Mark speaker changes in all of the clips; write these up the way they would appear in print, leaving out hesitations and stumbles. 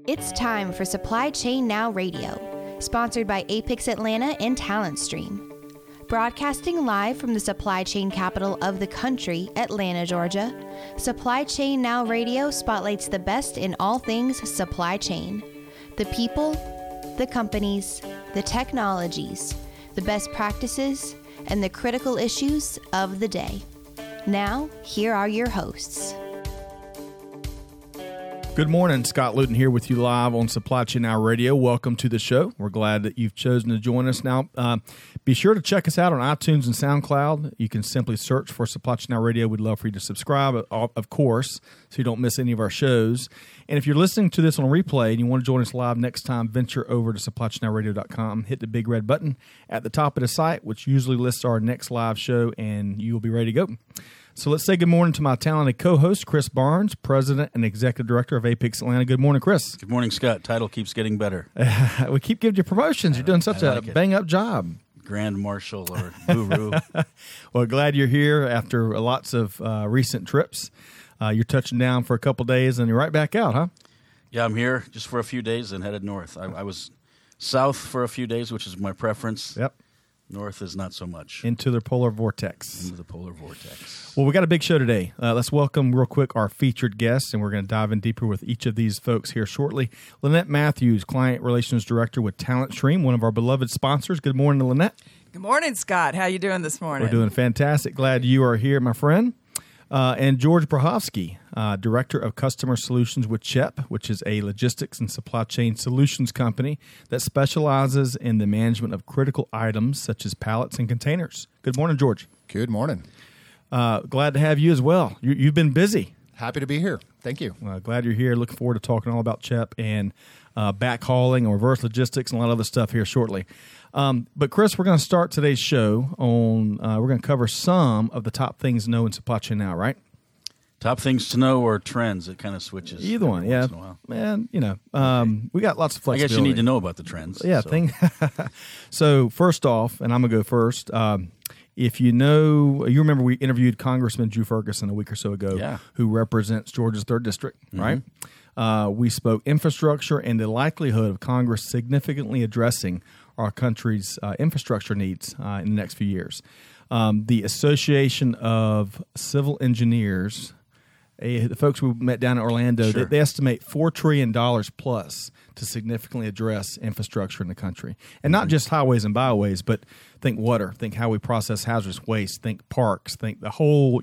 Speaker 1: It's time for Supply Chain Now Radio, sponsored by Apex Atlanta and Talent Stream. Broadcasting live from the supply chain capital of the country, Atlanta, Georgia, Supply Chain Now Radio spotlights the best in all things supply chain. The people, the companies, the technologies, the best practices, and the critical issues of the day. Now, here are your hosts.
Speaker 2: Good morning. Scott Luton here with you live on Supply Chain Now Radio. Welcome to the show. We're glad that you've chosen to join us. Now, be sure to check us out on iTunes and SoundCloud. You can simply search for Supply Chain Now Radio. We'd love for you to subscribe, of course, so you don't miss any of our shows. And if you're listening to this on replay and you want to join us live next time, venture over to supplychainnowradio.com. Hit the big red button at the top of the site, which usually lists our next live show, and you will be ready to go. So let's say good morning to my talented co-host, Chris Barnes, President and Executive Director of Apex Atlanta. Good morning, Chris.
Speaker 3: Good morning, Scott. Title keeps getting better.
Speaker 2: We keep giving you promotions. You're doing such a bang-up job.
Speaker 3: Grand Marshal or Guru.
Speaker 2: Well, glad you're here after lots of recent trips. You're touching down for a couple days, and you're right back out, huh?
Speaker 3: Yeah, I'm here just for a few days and headed north. I was south for a few days, which is my preference.
Speaker 2: Yep.
Speaker 3: North is not so much.
Speaker 2: Into the polar vortex.
Speaker 3: Into the polar vortex.
Speaker 2: Well, we got a big show today. Let's welcome real quick our featured guests, and we're going to dive in deeper with each of these folks here shortly. Lynette Matthews, Client Relations Director with Talent Stream, one of our beloved sponsors. Good morning, Lynette.
Speaker 4: Good morning, Scott. How you doing this morning?
Speaker 2: We're doing fantastic. Glad you are here, my friend. And George Brahovsky, Director of Customer Solutions with CHEP, which is a logistics and supply chain solutions company that specializes in the management of critical items such as pallets and containers. Good morning, George.
Speaker 5: Good morning.
Speaker 2: Glad to have you as well. You've been busy.
Speaker 5: Happy to be here. Thank you.
Speaker 2: Glad you're here. Looking forward to talking all about CHEP and backhauling and reverse logistics and a lot of other stuff here shortly. But Chris, we're going to start today's show on, we're going to cover some of the top things to know in supply chain now, right?
Speaker 3: Top things to know or trends? It kind of switches.
Speaker 2: Either one, yeah. Man, we got lots of flexibility.
Speaker 3: I guess you need to know about the trends.
Speaker 2: Yeah. So, so first off, and I'm going to go first, if you remember we interviewed Congressman Drew Ferguson a week or so ago, who represents Georgia's 3rd District, right? We spoke infrastructure and the likelihood of Congress significantly addressing our country's infrastructure needs in the next few years. The Association of Civil Engineers, the folks we met down in Orlando, they estimate $4 trillion plus to significantly address infrastructure in the country. And not just highways and byways, but think water, think how we process hazardous waste, think parks, think the whole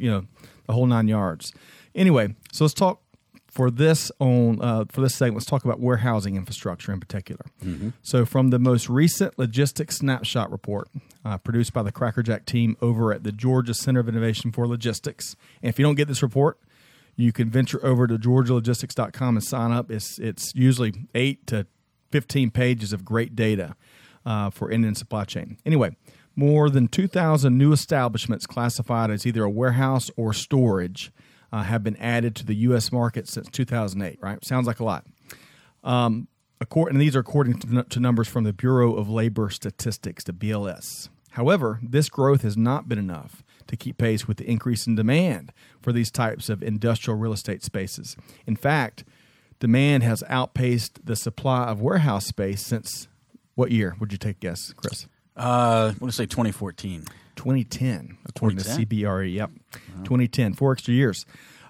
Speaker 2: 9 yards. Anyway, so let's talk for this segment, let's talk about warehousing infrastructure in particular. Mm-hmm. So from the most recent logistics snapshot report produced by the Crackerjack team over at the Georgia Center of Innovation for Logistics, and if you don't get this report, you can venture over to georgialogistics.com and sign up. It's usually 8 to 15 pages of great data for end-to-end supply chain. Anyway, more than 2,000 new establishments classified as either a warehouse or storage have been added to the U.S. market since 2008, right? Sounds like a lot. And these are according to numbers from the Bureau of Labor Statistics, the BLS. However, this growth has not been enough to keep pace with the increase in demand for these types of industrial real estate spaces. In fact, demand has outpaced the supply of warehouse space since what year? Would you take a guess, Chris?
Speaker 3: I want to say 2014.
Speaker 2: 2010, according to CBRE. Yep, 2010, 4 extra years.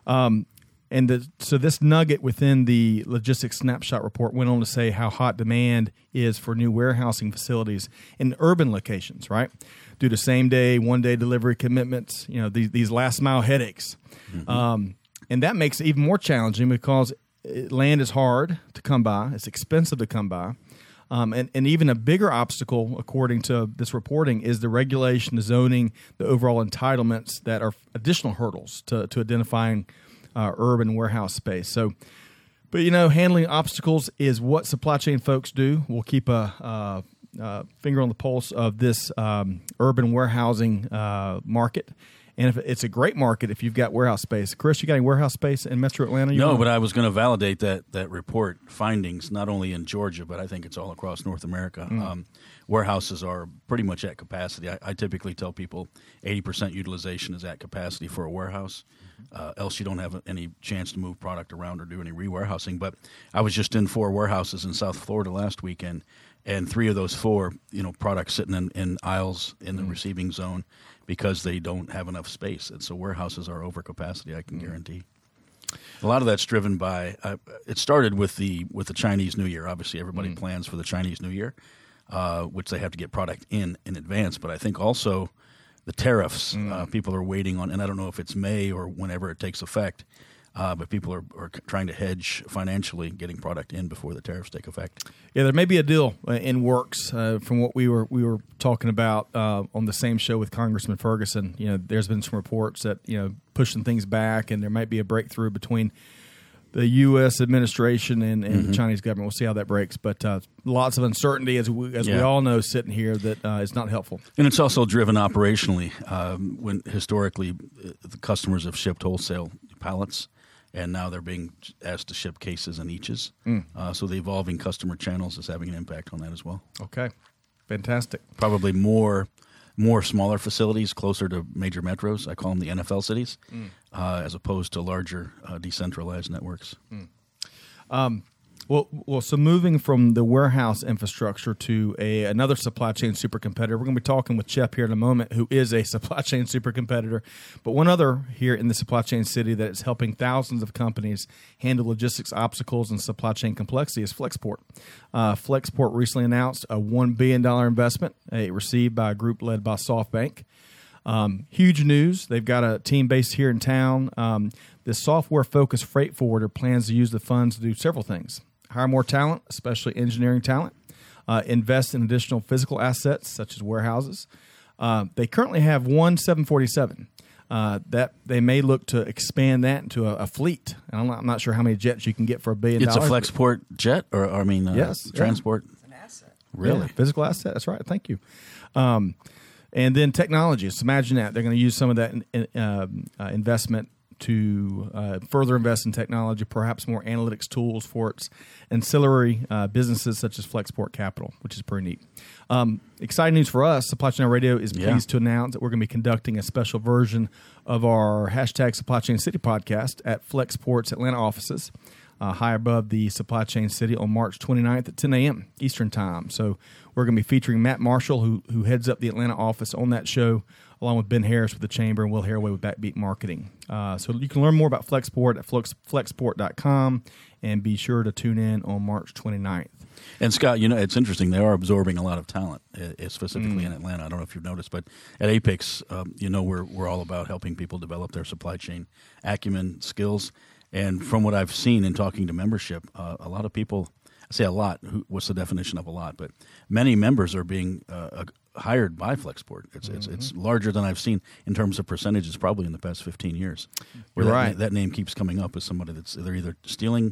Speaker 2: So this nugget within the logistics snapshot report went on to say how hot demand is for new warehousing facilities in urban locations, right? Due to same-day, one-day delivery commitments, these last-mile headaches. Mm-hmm. And that makes it even more challenging because land is hard to come by. It's expensive to come by. And even a bigger obstacle, according to this reporting, is the regulation, the zoning, the overall entitlements that are additional hurdles to identifying urban warehouse space. But handling obstacles is what supply chain folks do. We'll keep a finger on the pulse of this urban warehousing market. And if it's a great market if you've got warehouse space. Chris, you got any warehouse space in Metro Atlanta?
Speaker 3: No, but I was going to validate that report findings, not only in Georgia, but I think it's all across North America. Warehouses are pretty much at capacity. I typically tell people 80% utilization is at capacity for a warehouse. Else you don't have any chance to move product around or do any re-warehousing. But I was just in 4 warehouses in South Florida last weekend, and 3 of those 4, products sitting in aisles in the receiving zone because they don't have enough space. And so warehouses are over capacity, I can guarantee. A lot of that's driven by it started with the Chinese New Year. Obviously, everybody plans for the Chinese New Year, which they have to get product in advance. But I think also the tariffs, people are waiting on, and I don't know if it's May or whenever it takes effect, but people are trying to hedge financially getting product in before the tariffs take effect.
Speaker 2: Yeah, there may be a deal in works from what we were talking about on the same show with Congressman Ferguson. There's been some reports that pushing things back, and there might be a breakthrough between the U.S. administration and the Chinese government. We'll see how that breaks, but lots of uncertainty, as we all know, sitting here, that is not helpful.
Speaker 3: And it's also driven operationally. When historically the customers have shipped wholesale pallets, and now they're being asked to ship cases and eaches. So the evolving customer channels is having an impact on that as well.
Speaker 2: Okay, fantastic.
Speaker 3: Probably more smaller facilities closer to major metros. I call them the NFL cities, as opposed to larger decentralized networks.
Speaker 2: Well, so moving from the warehouse infrastructure to another supply chain super competitor, we're going to be talking with Chep here in a moment, who is a supply chain super competitor, but one other here in the supply chain city that is helping thousands of companies handle logistics obstacles and supply chain complexity is Flexport. Flexport recently announced a $1 billion investment received by a group led by SoftBank. Huge news. They've got a team based here in town. This software-focused freight forwarder plans to use the funds to do several things. Hire more talent, especially engineering talent. Invest in additional physical assets, such as warehouses. They currently have one 747. That they may look to expand that into a fleet. And I'm not sure how many jets you can get for $1 billion.
Speaker 3: It's a Flexport jet,
Speaker 2: yes,
Speaker 3: transport.
Speaker 4: It's an asset.
Speaker 3: Really?
Speaker 2: Yeah, physical asset. That's right. Thank you. And then technology. So imagine that. They're going to use some of that investment to further invest in technology, perhaps more analytics tools for its ancillary businesses such as Flexport Capital, which is pretty neat. Exciting news for us. Supply Chain Radio is pleased to announce that we're going to be conducting a special version of our hashtag Supply Chain City podcast at Flexport's Atlanta offices, high above the Supply Chain City, on March 29th at 10 a.m. Eastern Time. So we're going to be featuring Matt Marshall, who heads up the Atlanta office, on that show, along with Ben Harris with the Chamber and Will Haraway with Backbeat Marketing. So you can learn more about Flexport at flexport.com, and be sure to tune in on March 29th.
Speaker 3: And Scott, it's interesting. They are absorbing a lot of talent, specifically in Atlanta. I don't know if you've noticed, but at Apex, we're all about helping people develop their supply chain acumen, skills. And from what I've seen in talking to membership, a lot of people, I say a lot, what's the definition of a lot? But many members are being hired by Flexport. It's larger than I've seen in terms of percentages, probably in the past 15 years. Where that name keeps coming up as somebody they're either stealing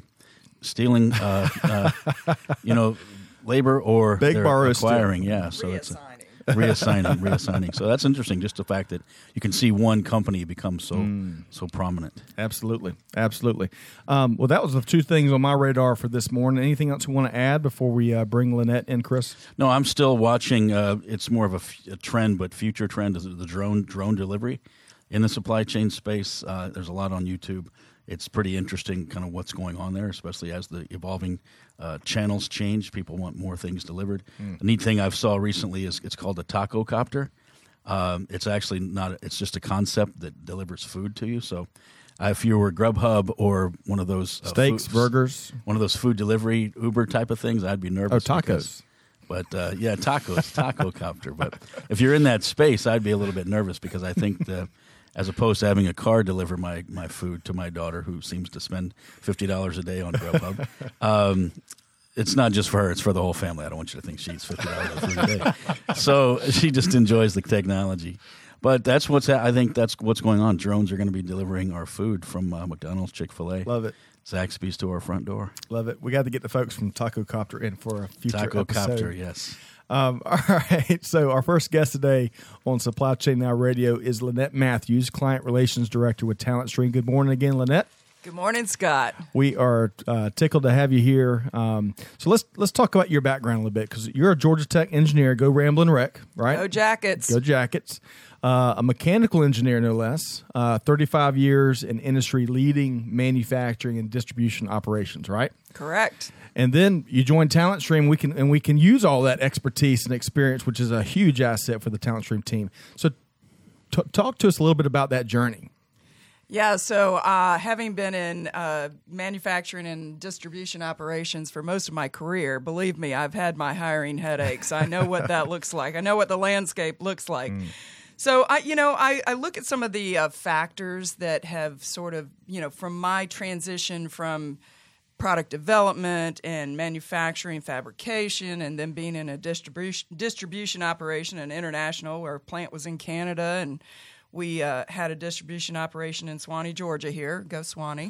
Speaker 3: labor, or
Speaker 2: Big
Speaker 3: they're acquiring. Yeah, so it's reassigning. So that's interesting. Just the fact that you can see one company become so prominent.
Speaker 2: Absolutely. Well, that was the 2 things on my radar for this morning. Anything else you want to add before we bring Lynette in, Chris?
Speaker 3: No, I'm still watching. It's more of a trend, but future trend is the drone delivery in the supply chain space. There's a lot on YouTube. It's pretty interesting kind of what's going on there, especially as the evolving channels change. People want more things delivered. The neat thing I've saw recently is it's called a taco copter. It's actually not – it's just a concept that delivers food to you. So if you were Grubhub or one of those
Speaker 2: steaks, burgers,
Speaker 3: one of those food delivery Uber type of things, I'd be nervous.
Speaker 2: Oh, tacos.
Speaker 3: Tacos, taco copter. But if you're in that space, I'd be a little bit nervous, because I think as opposed to having a car deliver my food to my daughter, who seems to spend $50 a day on Grubhub, it's not just for her; it's for the whole family. I don't want you to think she eats $50 of food a day. So she just enjoys the technology. But that's I think that's what's going on. Drones are going to be delivering our food from McDonald's, Chick-fil-A.
Speaker 2: Love it.
Speaker 3: Zaxby's to our front door.
Speaker 2: Love it. We got to get the folks from Taco Copter in for a future episode.
Speaker 3: Taco Copter, yes.
Speaker 2: All right. So our first guest today on Supply Chain Now Radio is Lynette Matthews, Client Relations Director with Talent Stream. Good morning again, Lynette.
Speaker 4: Good morning, Scott.
Speaker 2: We are tickled to have you here. So let's talk about your background a little bit, because you're a Georgia Tech engineer. Go Ramblin' Wreck, right?
Speaker 4: Go Jackets.
Speaker 2: Go Jackets. A mechanical engineer, no less. 35 years in industry leading manufacturing and distribution operations, right?
Speaker 4: Correct.
Speaker 2: And then you join Talent Stream. We can use all that expertise and experience, which is a huge asset for the Talent Stream team. So talk to us a little bit about that journey.
Speaker 4: Yeah, so having been in manufacturing and distribution operations for most of my career, believe me, I've had my hiring headaches. I know what that looks like. I know what the landscape looks like. So, I look at some of the factors that have sort of, from my transition from product development and manufacturing, fabrication, and then being in a distribution operation and international, where our plant was in Canada, and we had a distribution operation in Swanee, Georgia here. Go Swanee.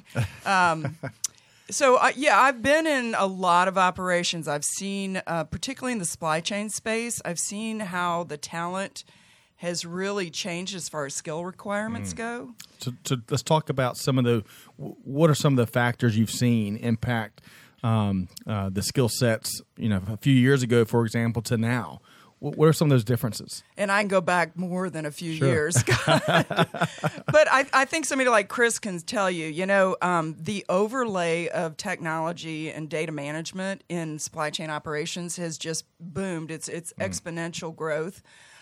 Speaker 4: So, I've been in a lot of operations. I've seen, particularly in the supply chain space, I've seen how the talent has really changed as far as skill requirements go.
Speaker 2: So let's talk about what are some of the factors you've seen impact the skill sets, a few years ago, for example, to now. What are some of those differences?
Speaker 4: And I can go back more than a few years. But I think somebody like Chris can tell you, the overlay of technology and data management in supply chain operations has just boomed. It's exponential growth.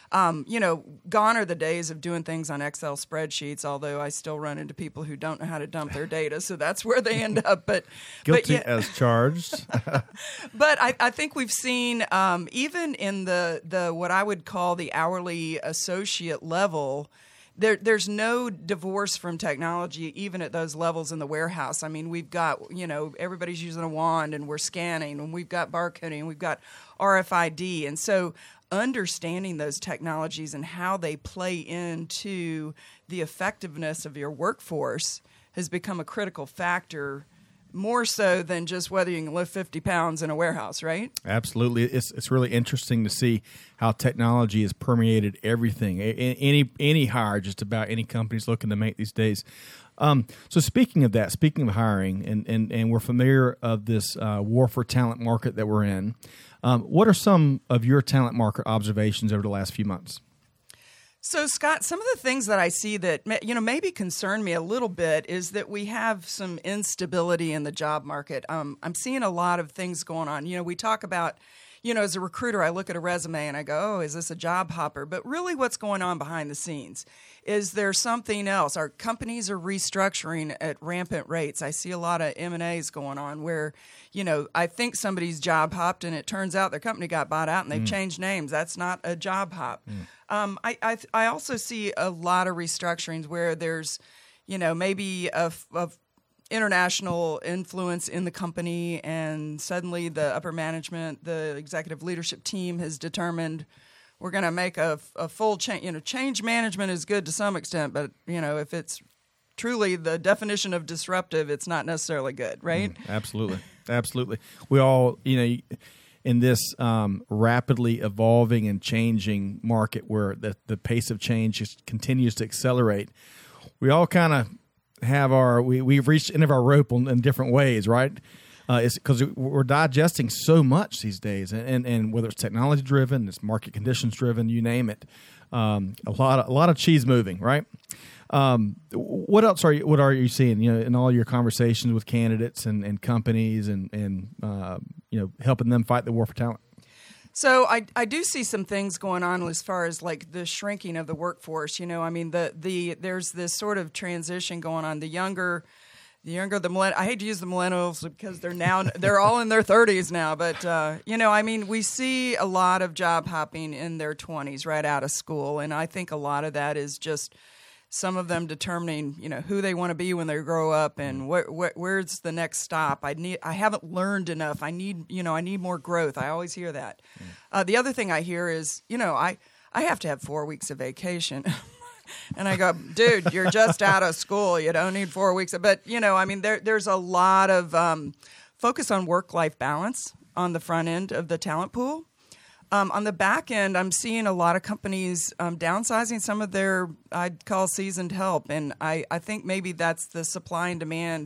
Speaker 4: Gone are the days of doing things on Excel spreadsheets, although I still run into people who don't know how to dump their data, so that's where they end up.
Speaker 2: Guilty as charged.
Speaker 4: But I think we've seen, even in the what I would call the hourly associate level, there's no divorce from technology, even at those levels in the warehouse. I mean, we've got, everybody's using a wand, and we're scanning, and we've got barcoding, and we've got RFID. And so understanding those technologies and how they play into the effectiveness of your workforce has become a critical factor, more so than just whether you can lift 50 pounds in a warehouse, right?
Speaker 2: Absolutely. It's really interesting to see how technology has permeated everything. Any hire, just about any company's looking to make these days. So speaking of hiring, and we're familiar of this war for talent market that we're in, what are some of your talent market observations over the last few months?
Speaker 4: So, Scott, some of the things that I see that maybe concern me a little bit is that we have some instability in the job market. I'm seeing a lot of things going on. We talk about, as a recruiter, I look at a resume and I go, oh, is this a job hopper? But really what's going on behind the scenes? Is there something else? Our companies are restructuring at rampant rates. I see a lot of M&As going on where, I think somebody's job hopped and it turns out their company got bought out and they've changed names. That's not a job hop. I also see a lot of restructurings where there's, maybe a international influence in the company, and suddenly the upper management, the executive leadership team has determined we're going to make a full change. Change management is good to some extent, but if it's truly the definition of disruptive, it's not necessarily good, right?
Speaker 2: Absolutely. We all, in this rapidly evolving and changing market where the pace of change just continues to accelerate, we all kind of have we've reached the end of our rope in different ways, right? It's because we're digesting so much these days, and whether it's technology driven, it's market conditions driven, you name it. A lot of cheese moving, right? What else what are you seeing? In all your conversations with candidates and companies, and helping them fight the war for talent.
Speaker 4: So I do see some things going on as far as like the shrinking of the workforce. There's this sort of transition going on. The younger the millennials. I hate to use the millennials because they're all in their 30s now. But we see a lot of job hopping in their 20s right out of school, and I think a lot of that is just some of them determining, who they want to be when they grow up, and where's the next stop. I haven't learned enough. I need more growth. I always hear that. The other thing I hear is, I have to have 4 weeks of vacation. And I go, dude, you're just out of school. You don't need 4 weeks. But, I mean, there's a lot of focus on work-life balance on the front end of the talent pool. On the back end, I'm seeing a lot of companies downsizing some of their, I'd call seasoned help. And I think maybe that's the supply and demand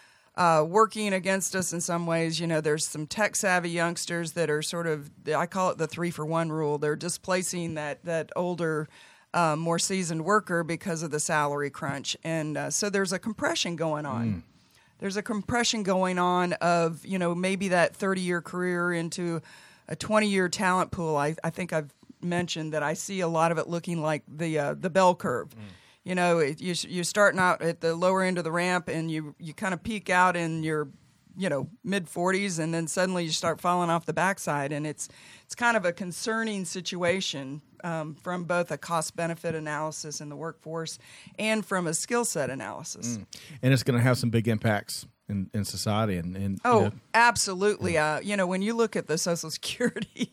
Speaker 4: working against us in some ways. There's some tech-savvy youngsters that are sort of, I call it the 3-for-1 rule. They're displacing that older, more seasoned worker because of the salary crunch. And so there's a compression going on. There's a compression going on of, maybe that 30-year career into a 20-year talent pool. I think I've mentioned that I see a lot of it looking like the bell curve. You're starting out at the lower end of the ramp, and you kind of peak out in your mid-40s, and then suddenly you start falling off the backside, and it's kind of a concerning situation from both a cost-benefit analysis in the workforce and from a skill set analysis.
Speaker 2: And it's going to have some big impacts in society. And
Speaker 4: absolutely. When you look at the Social Security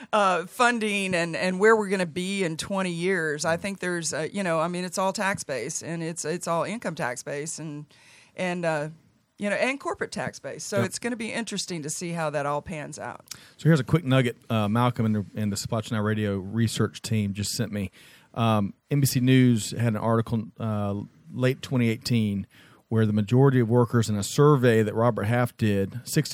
Speaker 4: funding and where we're going to be in 20 years, I think there's, it's all tax-based, and it's all income tax-based and corporate tax base. So It's going to be interesting to see how that all pans out.
Speaker 2: So here's a quick nugget Malcolm and the Supply Chain Now Radio research team just sent me. NBC News had an article late 2018 where the majority of workers in a survey that Robert Half did,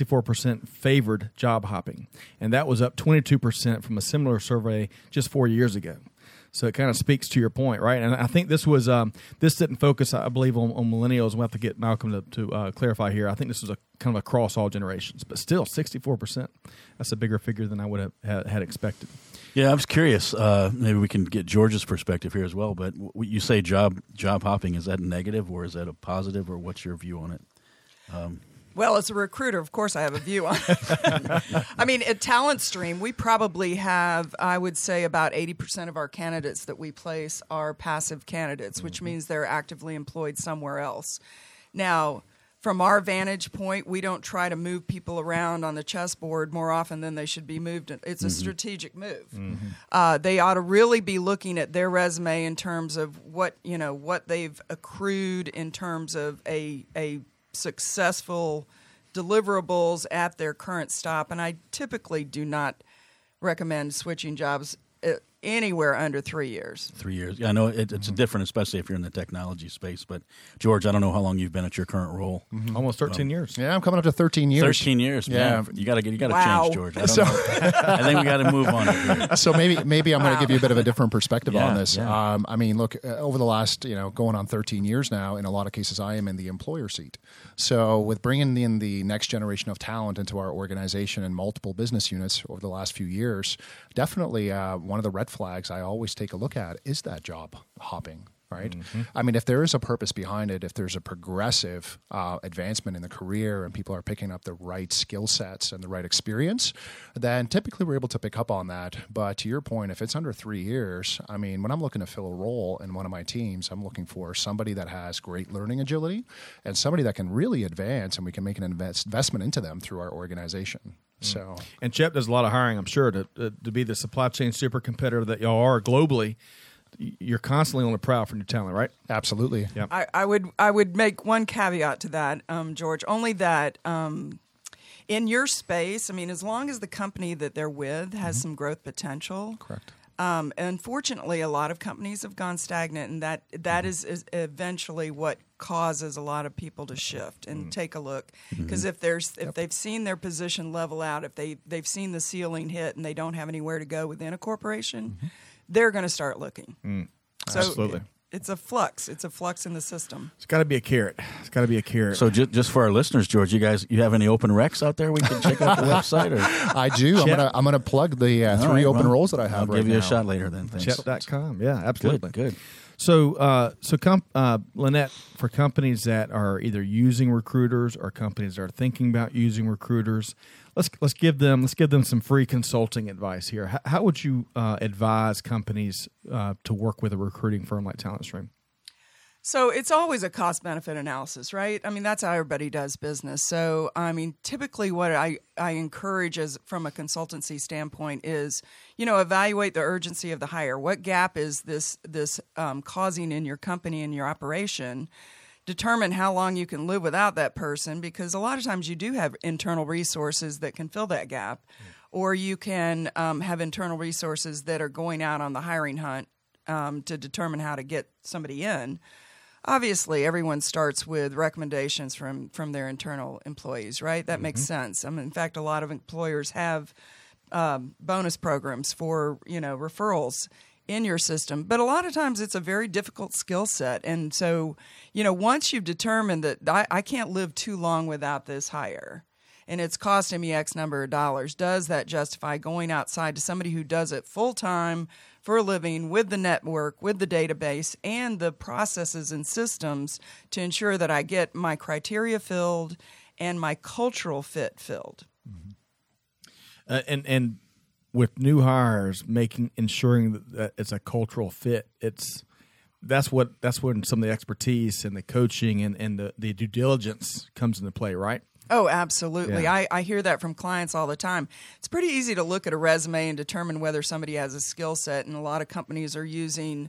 Speaker 2: 64% favored job hopping. And that was up 22% from a similar survey just 4 years ago. So it kind of speaks to your point, right? And I think this was this didn't focus, I believe, on millennials. We'll have to get Malcolm to clarify here. I think this was a kind of across all generations, but still 64%. That's a bigger figure than I would have had expected.
Speaker 3: Yeah, I was curious. Maybe we can get George's perspective here as well. But you say job hopping, is that negative or is that a positive, or what's your view on it?
Speaker 4: Well, as a recruiter, of course, I have a view on it. I mean, at Talent Stream, we probably have, I would say, about 80% of our candidates that we place are passive candidates, which means they're actively employed somewhere else. Now, from our vantage point, we don't try to move people around on the chessboard more often than they should be moved. It's a strategic move. They ought to really be looking at their resume in terms of what they've accrued in terms of a successful deliverables at their current stop. And I typically do not recommend switching jobs anywhere under 3 years.
Speaker 3: 3 years. Yeah, I know it's different, especially if you're in the technology space. But, George, I don't know how long you've been at your current role.
Speaker 2: Almost 13 years.
Speaker 5: Yeah, I'm coming up to 13 years.
Speaker 3: 13 years, man. You got to
Speaker 4: Wow.
Speaker 3: change, George. I think we got to move on here.
Speaker 5: So maybe I'm going to give you a bit of a different perspective on this.
Speaker 3: Yeah.
Speaker 5: I mean, look, over the last, going on 13 years now, in a lot of cases, I am in the employer seat. So with bringing in the next generation of talent into our organization and multiple business units over the last few years, definitely one of the red flags I always take a look at is that job hopping. Right? I mean, if there is a purpose behind it, if there's a progressive advancement in the career and people are picking up the right skill sets and the right experience, then typically we're able to pick up on that. But to your point, if it's under 3 years, I mean, when I'm looking to fill a role in one of my teams, I'm looking for somebody that has great learning agility and somebody that can really advance, and we can make an investment into them through our organization. So,
Speaker 2: and CHEP does a lot of hiring, I'm sure, to be the supply chain super competitor that y'all are globally. You're constantly on the prowl for new talent, right?
Speaker 5: Absolutely.
Speaker 2: Yep.
Speaker 4: I would make one caveat to that, George, only that in your space, I mean, as long as the company that they're with has some growth potential.
Speaker 5: Correct.
Speaker 4: Unfortunately, a lot of companies have gone stagnant, and that is eventually what causes a lot of people to shift and take a look. Because if they've seen their position level out, if they've seen the ceiling hit and they don't have anywhere to go within a corporation, they're going to start looking. So
Speaker 2: Absolutely.
Speaker 4: It's a flux. It's a flux in the system.
Speaker 2: It's got to be a carrot. It's got to be a carrot.
Speaker 3: So just for our listeners, George, you have any open recs out there we can check out the website? Or?
Speaker 5: I do. I'm gonna plug the three open roles that I have
Speaker 3: I'll
Speaker 5: right
Speaker 3: give you
Speaker 5: now.
Speaker 3: a shot later then. Thanks.
Speaker 2: CHEP.com. Yeah, absolutely.
Speaker 3: Good.
Speaker 2: So, Lynette, for companies that are either using recruiters or companies that are thinking about using recruiters, let's give them some free consulting advice here. How would you advise companies to work with a recruiting firm like Talent Stream?
Speaker 4: So it's always a cost-benefit analysis, right? I mean, that's how everybody does business. So, I mean, typically what I encourage as from a consultancy standpoint is, evaluate the urgency of the hire. What gap is this causing in your company and your operation? Determine how long you can live without that person, because a lot of times you do have internal resources that can fill that gap, or you can have internal resources that are going out on the hiring hunt to determine how to get somebody in. Obviously, everyone starts with recommendations from their internal employees, right? That makes sense. In fact, a lot of employers have bonus programs for, referrals in your system. But a lot of times it's a very difficult skill set. And so, once you've determined that I can't live too long without this hire, and it's costing me X number of dollars, does that justify going outside to somebody who does it full-time for a living with the network, with the database, and the processes and systems to ensure that I get my criteria filled and my cultural fit filled?
Speaker 2: And with new hires, ensuring that it's a cultural fit, that's when some of the expertise and the coaching and the due diligence comes into play, right?
Speaker 4: Oh, absolutely.
Speaker 2: Yeah.
Speaker 4: I hear that from clients all the time. It's pretty easy to look at a resume and determine whether somebody has a skill set, and a lot of companies are using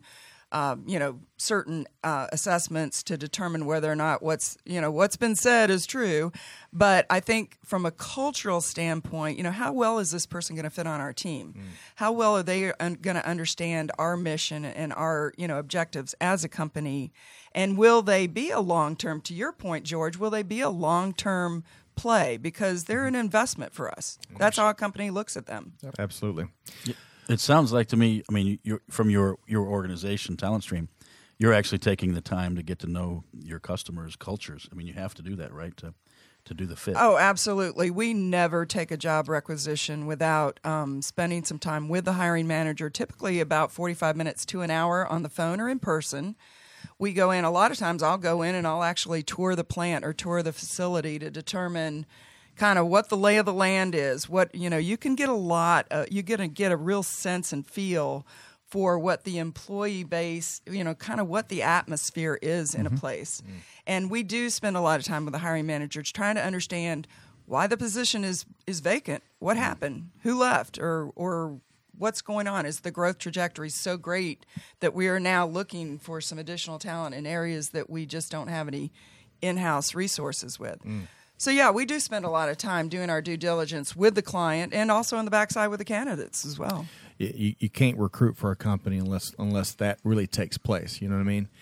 Speaker 4: certain assessments to determine whether or not what's been said is true. But I think from a cultural standpoint, how well is this person going to fit on our team? How well are they going to understand our mission and our objectives as a company? And will they be a long-term, to your point, George, will they be a long-term play? Because they're an investment for us. That's how a company looks at them.
Speaker 2: Yep. Absolutely.
Speaker 3: It sounds like to me, you're, from your organization, Talent Stream, you're actually taking the time to get to know your customers' cultures. You have to do that, right, to do the fit.
Speaker 4: Oh, absolutely. We never take a job requisition without spending some time with the hiring manager, typically about 45 minutes to an hour on the phone or in person. We go in, a lot of times I'll go in and I'll actually tour the plant or tour the facility to determine kind of what the lay of the land is. What, you can get you're going to get a real sense and feel for what the employee base, kind of what the atmosphere is in a place. And we do spend a lot of time with the hiring managers trying to understand why the position is vacant, what happened, who left, or what's going on. Is the growth trajectory so great that we are now looking for some additional talent in areas that we just don't have any in-house resources with? So, yeah, we do spend a lot of time doing our due diligence with the client and also on the backside with the candidates as well.
Speaker 2: You can't recruit for a company unless that really takes place. You know what I mean?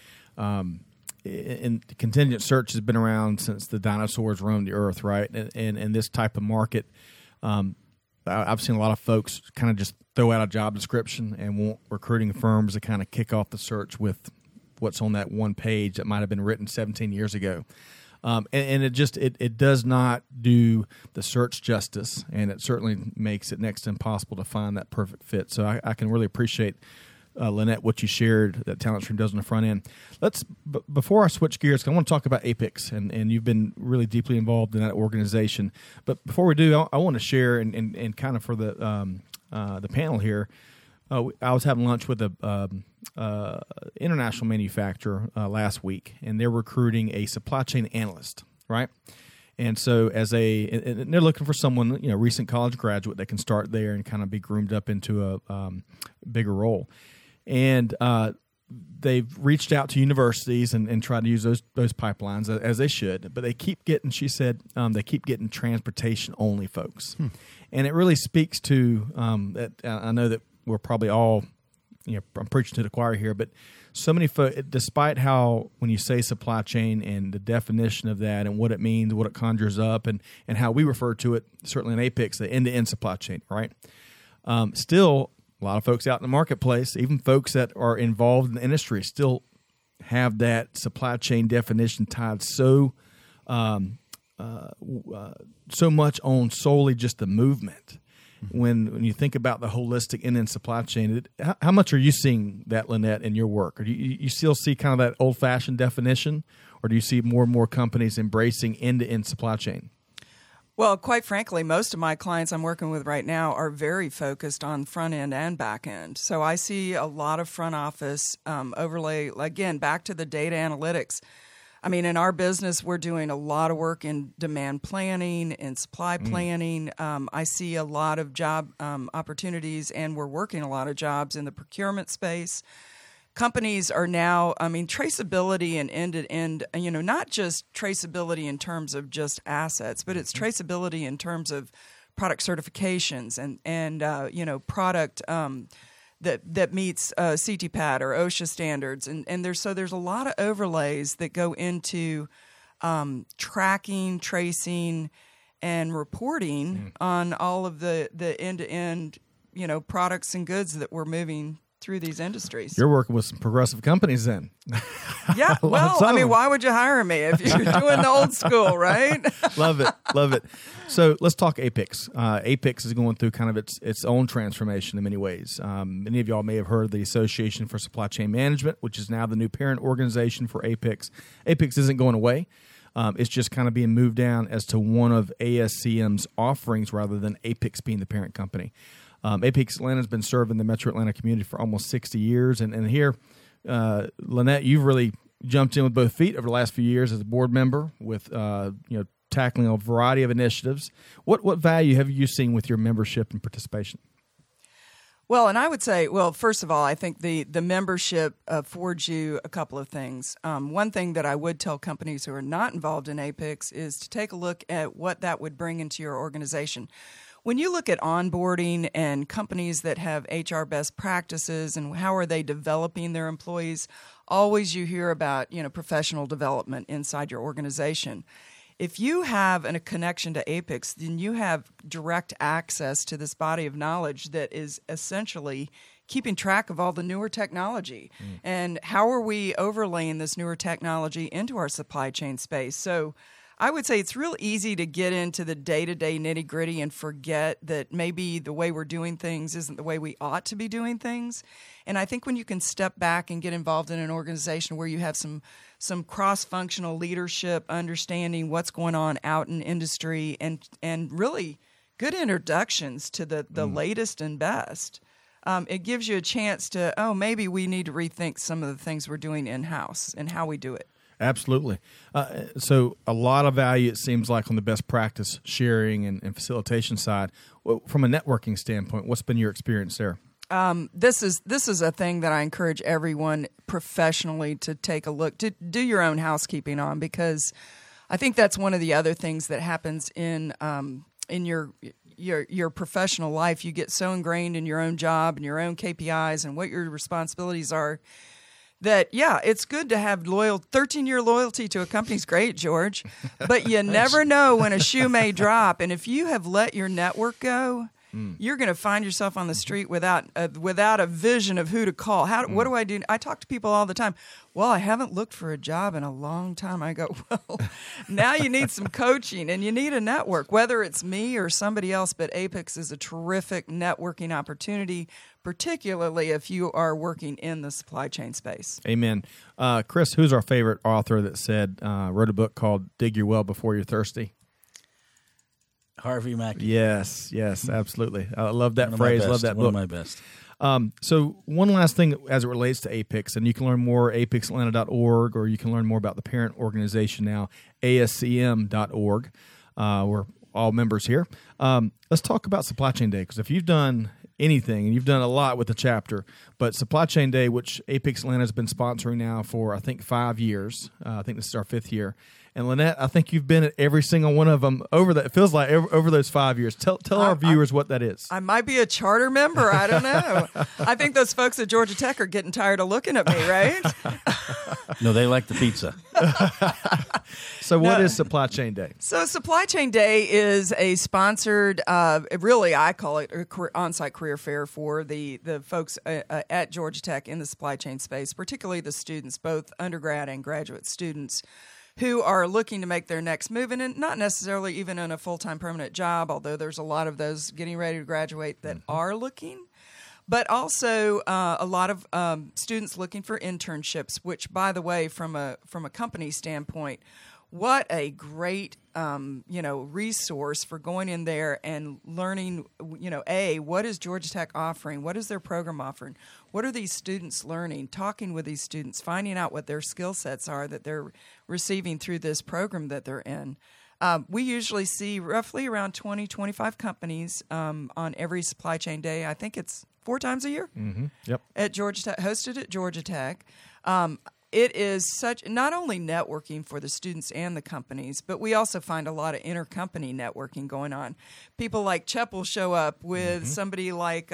Speaker 2: And contingent search has been around since the dinosaurs roamed the earth, right? And this type of market, I've seen a lot of folks kind of just throw out a job description and want recruiting firms to kind of kick off the search with what's on that one page that might have been written 17 years ago. And it does not do the search justice, and it certainly makes it next to impossible to find that perfect fit. So I can really appreciate, Lynette, what you shared that Talent Stream does on the front end. Before I switch gears, I want to talk about APICS, and you've been really deeply involved in that organization. But before we do, I want to share and kind of for the panel here. I was having lunch with a international manufacturer last week, and they're recruiting a supply chain analyst, right? And so and they're looking for someone, recent college graduate that can start there and kind of be groomed up into a bigger role. And they've reached out to universities and tried to use those pipelines as they should, but they keep getting, she said, they keep getting transportation only folks. And it really speaks to that. I know that we're probably all, I'm preaching to the choir here, but so many folks, despite how when you say supply chain and the definition of that and what it means, what it conjures up, and how we refer to it, certainly in APICS, the end-to-end supply chain, right? Still, a lot of folks out in the marketplace, even folks that are involved in the industry, still have that supply chain definition tied so much on solely just the movement. When you think about the holistic end-to-end supply chain, how much are you seeing that, Lynette, in your work? Or do you still see kind of that old-fashioned definition, or do you see more and more companies embracing end-to-end supply chain?
Speaker 4: Well, quite frankly, most of my clients I'm working with right now are very focused on front end and back end. So I see a lot of front office overlay, again, back to the data analytics. I mean, in our business, we're doing a lot of work in demand planning and supply planning. I see a lot of job opportunities, and we're working a lot of jobs in the procurement space. Companies are now, traceability and end-to-end, not just traceability in terms of just assets, but it's traceability in terms of product certifications and product that meets CTPAT or OSHA standards. And there's a lot of overlays that go into tracking, tracing, and reporting on all of the end-to-end, products and goods that we're moving through these industries.
Speaker 2: You're working with some progressive companies then.
Speaker 4: Yeah, well, why would you hire me if you're doing the old school, right?
Speaker 2: Love it. So let's talk APICS. APICS is going through kind of its own transformation in many ways. Many of y'all may have heard of the Association for Supply Chain Management, which is now the new parent organization for APICS. APICS isn't going away. It's just kind of being moved down as to one of ASCM's offerings rather than APICS being the parent company. APICS Atlanta has been serving the Metro Atlanta community for almost 60 years. And here, Lynette, you've really jumped in with both feet over the last few years as a board member with tackling a variety of initiatives. What value have you seen with your membership and participation?
Speaker 4: Well, and I would say, first of all, I think the membership affords you a couple of things. One thing that I would tell companies who are not involved in APICS is to take a look at what that would bring into your organization. When you look at onboarding and companies that have HR best practices and how are they developing their employees, always you hear about, professional development inside your organization. If you have a connection to APICS, then you have direct access to this body of knowledge that is essentially keeping track of all the newer technology. And how are we overlaying this newer technology into our supply chain space? So I would say it's real easy to get into the day-to-day nitty-gritty and forget that maybe the way we're doing things isn't the way we ought to be doing things. And I think when you can step back and get involved in an organization where you have some cross-functional leadership, understanding what's going on out in industry, and really good introductions to the latest and best, it gives you a chance to, maybe we need to rethink some of the things we're doing in-house and how we do it.
Speaker 2: Absolutely. So a lot of value, it seems like, on the best practice sharing and facilitation side. From a networking standpoint, what's been your experience there?
Speaker 4: This is a thing that I encourage everyone professionally to take a look, to do your own housekeeping on, because I think that's one of the other things that happens in your professional life. You get so ingrained in your own job and your own KPIs and what your responsibilities are, that, it's good to have 13-year loyalty to a company's great, George, but you never know when a shoe may drop. And if you have let your network go, you're going to find yourself on the street without a vision of who to call. What do I do? I talk to people all the time. Well, I haven't looked for a job in a long time. I go, well, now you need some coaching and you need a network, whether it's me or somebody else. But APICS is a terrific networking opportunity, particularly if you are working in the supply chain space.
Speaker 2: Amen. Chris, who's our favorite author that wrote a book called Dig Your Well Before You're Thirsty?
Speaker 3: Harvey Mackey.
Speaker 2: Yes, absolutely. I love that phrase. Love that book.
Speaker 3: One of my best.
Speaker 2: So one last thing as it relates to APICS, and you can learn more at apixatlanta.org, or you can learn more about the parent organization now, ascm.org. We're all members here. Let's talk about Supply Chain Day, because if you've done anything, and you've done a lot with the chapter, but Supply Chain Day, which APICS Atlanta has been sponsoring now for, I think, 5 years. I think this is our 5th year. And Lynette, I think you've been at every single one of them over that. It feels like over those 5 years. Tell our viewers what that is.
Speaker 4: I might be a charter member. I don't know. I think those folks at Georgia Tech are getting tired of looking at me, right?
Speaker 3: No, they like the pizza.
Speaker 2: So what is Supply Chain Day?
Speaker 4: So Supply Chain Day is a sponsored, really I call it an on-site career fair for the folks at Georgia Tech in the supply chain space, particularly the students, both undergrad and graduate students, who are looking to make their next move, and not necessarily even in a full-time permanent job, although there's a lot of those getting ready to graduate that are looking, but also a lot of students looking for internships, which, by the way, from a company standpoint, what a great resource for going in there and learning, what is Georgia Tech offering? What is their program offering? What are these students learning? Talking with these students, finding out what their skill sets are that they're receiving through this program that they're in. We usually see roughly around 20, 25 companies on every supply chain day. I think it's 4 times a year.
Speaker 2: Mm-hmm. Yep.
Speaker 4: At Georgia Tech, hosted at Georgia Tech. It is such not only networking for the students and the companies, but we also find a lot of intercompany networking going on. People like CHEP will show up with somebody like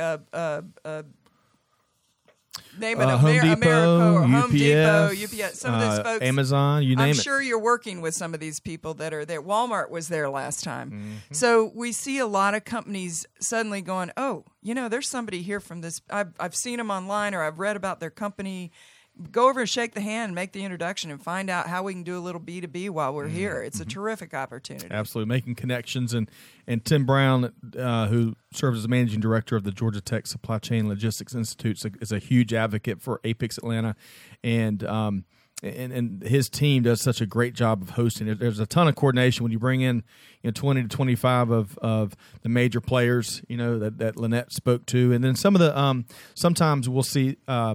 Speaker 4: name it,
Speaker 2: Home Depot,
Speaker 4: Home Depot, UPS, some of those folks.
Speaker 2: Amazon, you name it.
Speaker 4: I'm sure you're working with some of these people that are there. Walmart was there last time. So we see a lot of companies suddenly going, oh, there's somebody here from this. I've seen them online or I've read about their company. Go over and shake the hand, make the introduction, and find out how we can do a little B2B while we're here. It's a terrific opportunity.
Speaker 2: Absolutely, making connections. And Tim Brown, who serves as the managing director of the Georgia Tech Supply Chain Logistics Institute, is a huge advocate for APIX Atlanta, and his team does such a great job of hosting. There's a ton of coordination when you bring in 20 to 25 of the major players that Lynette spoke to, and then some of the sometimes we'll see.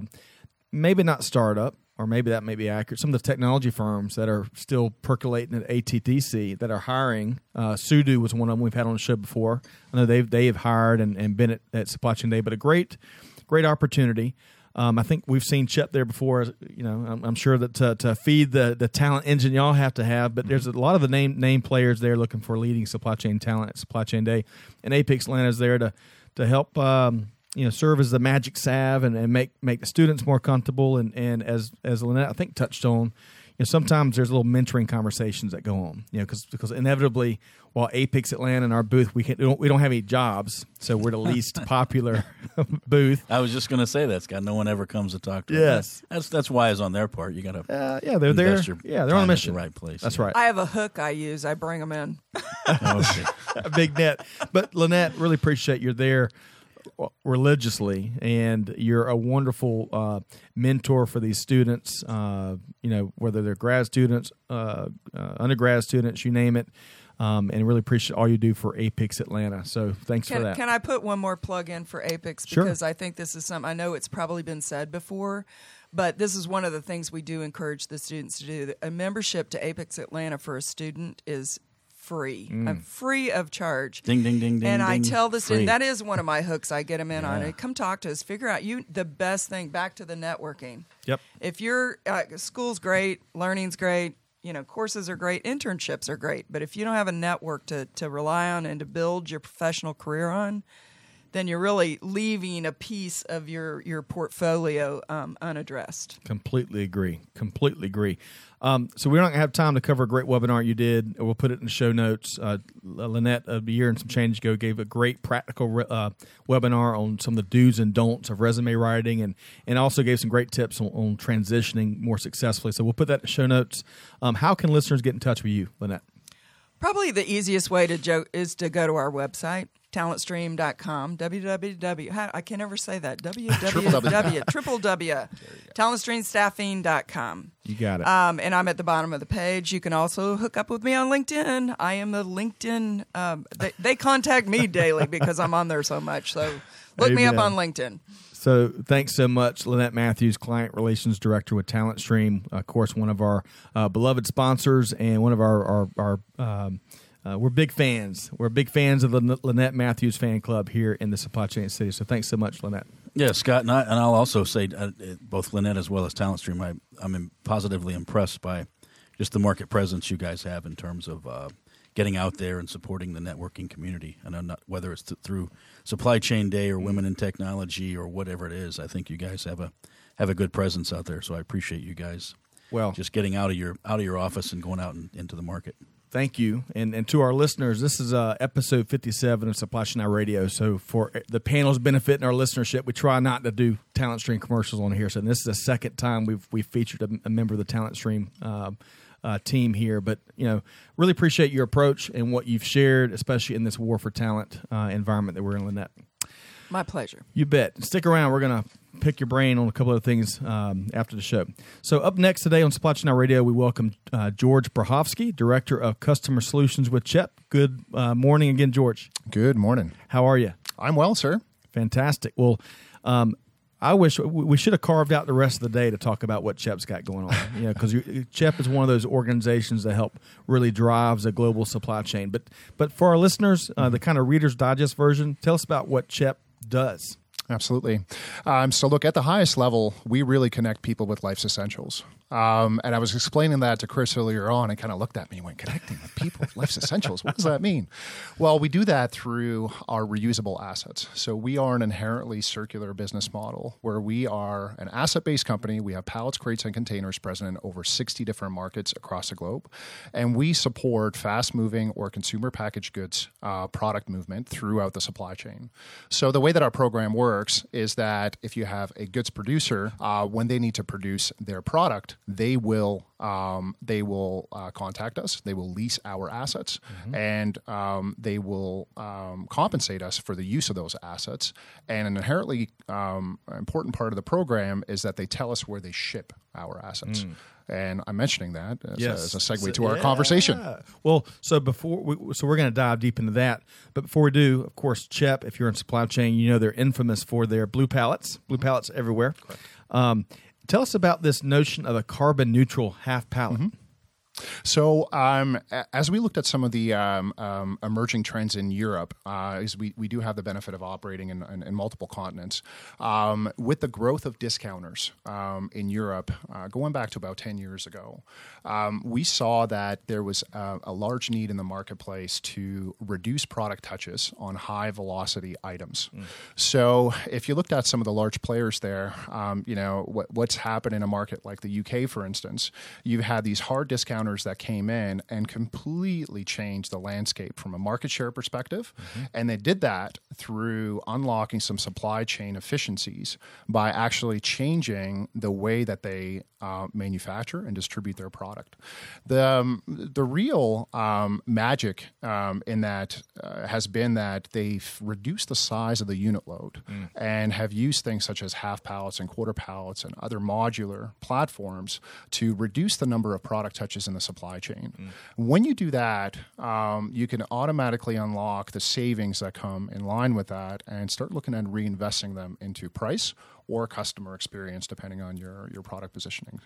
Speaker 2: Maybe not startup, or maybe that may be accurate. Some of the technology firms that are still percolating at ATTC that are hiring. Sudo was one of them we've had on the show before. I know they have hired and been at Supply Chain Day, but a great opportunity. I think we've seen CHEP there before. I'm sure that to feed the talent engine y'all have to have, but there's a lot of the name players there looking for leading supply chain talent at Supply Chain Day, and APIX Atlanta is there to help. Serve as the magic salve and make the students more comfortable. And as Lynette, I think, touched on, sometimes there's little mentoring conversations that go on, because inevitably, while APIX Atlanta and our booth, we don't have any jobs, so we're the least popular booth.
Speaker 3: I was just going to say that, Scott. No one ever comes to talk to
Speaker 2: us.
Speaker 3: Yes. That's wise on their part. You got to
Speaker 2: they're there. They're on a mission.
Speaker 3: At the right place.
Speaker 2: That's right.
Speaker 4: I have a hook I use. I bring them in.
Speaker 3: Okay.
Speaker 2: A big net. But Lynette, really appreciate you're there religiously, and you're a wonderful mentor for these students, whether they're grad students, undergrad students, you name it, and really appreciate all you do for APIX Atlanta. So thanks for that.
Speaker 4: Can I put one more plug in for APIX?
Speaker 2: Sure.
Speaker 4: Because I think this is something, I know it's probably been said before, but this is one of the things we do encourage the students to do. A membership to APIX Atlanta for a student is free. I'm free of charge.
Speaker 3: Ding, ding, ding, ding.
Speaker 4: And I
Speaker 3: ding.
Speaker 4: tell the student,
Speaker 3: Free.
Speaker 4: that is one of my hooks I get them in on it. Come talk to us. Figure out the best thing, back to the networking.
Speaker 2: Yep.
Speaker 4: If your school's great, learning's great, courses are great, internships are great, but if you don't have a network to rely on and to build your professional career on, then you're really leaving a piece of your portfolio unaddressed.
Speaker 2: Completely agree. So we're not going to have time to cover a great webinar you did. We'll put it in the show notes. Lynette, a year and some change ago, gave a great practical webinar on some of the do's and don'ts of resume writing, and also gave some great tips on transitioning more successfully. So we'll put that in the show notes. How can listeners get in touch with you, Lynette?
Speaker 4: Probably the easiest way is to go to our website, talentstream.com, I can never say that, talentstreamstaffing.com.
Speaker 2: You got it.
Speaker 4: And I'm at the bottom of the page. You can also hook up with me on LinkedIn. I am the LinkedIn. They contact me daily because I'm on there so much. So look me up on LinkedIn.
Speaker 2: So thanks so much, Lynette Matthews, Client Relations Director with TalentStream. Of course, one of our beloved sponsors and one of our we're big fans. We're big fans of the Lynette Matthews fan club here in the Supply Chain City. So thanks so much, Lynette.
Speaker 3: Yeah, Scott, and I'll also say both Lynette as well as TalentStream, I'm positively impressed by just the market presence you guys have in terms of getting out there and supporting the networking community. And whether it's through Supply Chain Day or Women in Technology or whatever it is, I think you guys have a good presence out there. So I appreciate you guys.
Speaker 2: Well,
Speaker 3: just getting out of your office and going out into the market.
Speaker 2: Thank you. And to our listeners, this is episode 57 of Supply Chain Now Radio. So for the panel's benefit and our listenership, we try not to do TalentStream commercials on here. So this is the second time we've featured a member of the TalentStream team here. But, really appreciate your approach and what you've shared, especially in this war for talent environment that we're in, Lynette.
Speaker 4: My pleasure.
Speaker 2: You bet. Stick around. We're going to pick your brain on a couple of things after the show. So up next today on Supply Chain Now Radio, we welcome George Brachowski, Director of Customer Solutions with CHEP. Good morning again, George.
Speaker 5: Good morning.
Speaker 2: How are you?
Speaker 5: I'm well, sir.
Speaker 2: Fantastic. Well, I wish we should have carved out the rest of the day to talk about what CHEP's got going on. Because CHEP is one of those organizations that help really drives a global supply chain. But for our listeners, the kind of Reader's Digest version, tell us about what CHEP does.
Speaker 5: Absolutely. So look, at the highest level, we really connect people with life's essentials. And I was explaining that to Chris earlier on and kind of looked at me and went, connecting with people with life's essentials? What does that mean? Well, we do that through our reusable assets. So we are an inherently circular business model where we are an asset-based company. We have pallets, crates, and containers present in over 60 different markets across the globe. And we support fast-moving or consumer packaged goods product movement throughout the supply chain. So the way that our program works is that if you have a goods producer, when they need to produce their product, they will contact us. They will lease our assets, and they will compensate us for the use of those assets. And an inherently important part of the program is that they tell us where they ship our assets. And I'm mentioning that as a segue to our conversation.
Speaker 2: Well, so we're going to dive deep into that. But before we do, of course, CHEP, if you're in supply chain, you know they're infamous for their blue pallets everywhere. Tell us about this notion of a carbon neutral half pallet.
Speaker 5: So as we looked at some of the emerging trends in Europe, is we do have the benefit of operating in multiple continents. With the growth of discounters in Europe, going back to about 10 years ago, we saw that there was a large need in the marketplace to reduce product touches on high velocity items. So if you looked at some of the large players there, what's happened in a market like the UK, for instance, you've had these hard discounters that came in and completely changed the landscape from a market share perspective. And they did that through unlocking some supply chain efficiencies by actually changing the way that they manufacture and distribute their product. The real magic in that has been that they've reduced the size of the unit load and have used things such as half pallets and quarter pallets and other modular platforms to reduce the number of product touches in the supply chain. When you do that, you can automatically unlock the savings that come in line with that and start looking at reinvesting them into price or customer experience, depending on your product positioning.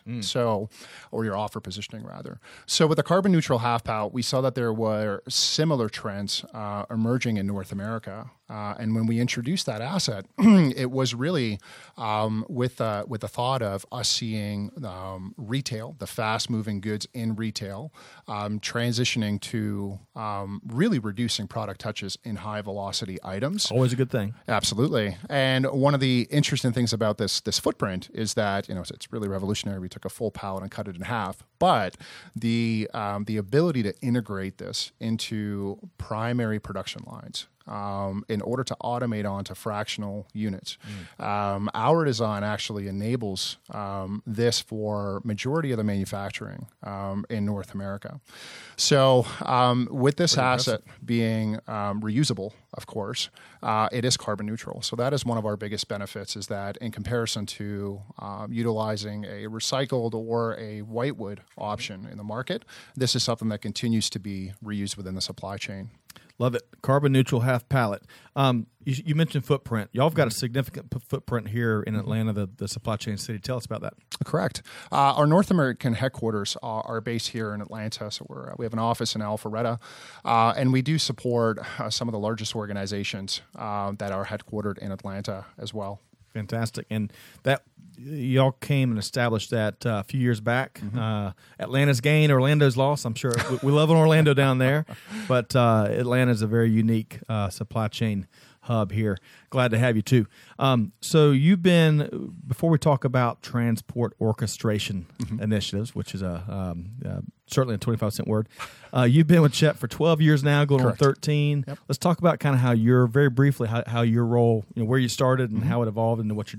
Speaker 5: Or your offer positioning, rather. So with the carbon neutral half pallet, we saw that there were similar trends emerging in North America. And when we introduced that asset, it was really with the thought of us seeing retail, the fast-moving goods in retail, transitioning to really reducing product touches in high-velocity items.
Speaker 2: Always a good thing.
Speaker 5: Absolutely. And one of the interesting things about this footprint is that it's really revolutionary. We took a full pallet and cut it in half, but the ability to integrate this into primary production lines in order to automate onto fractional units. Our design actually enables this for majority of the manufacturing in North America. So with this asset being reusable, of course, it is carbon neutral. So that is one of our biggest benefits, is that in comparison to utilizing a recycled or a whitewood option in the market, this is something that continues to be reused within the supply chain.
Speaker 2: Love it. Carbon neutral half pallet. You mentioned footprint. Y'all have got a significant footprint here in Atlanta, the supply chain city. Tell us about that.
Speaker 5: Correct. Our North American headquarters are based here in Atlanta. So we have an office in Alpharetta, and we do support some of the largest organizations that are headquartered in Atlanta as well.
Speaker 2: Fantastic. And that y'all came and established that a few years back. Atlanta's gain, Orlando's loss. I'm sure we love Orlando down there, but Atlanta's a very unique supply chain hub here. Glad to have you too. So you've been, before we talk about transport orchestration initiatives, which is certainly a 25-cent word, you've been with CHEP for 12 years now, going
Speaker 5: Correct.
Speaker 2: on 13. Yep. Let's talk about kind of how your role, where you started and how it evolved and what you're doing now.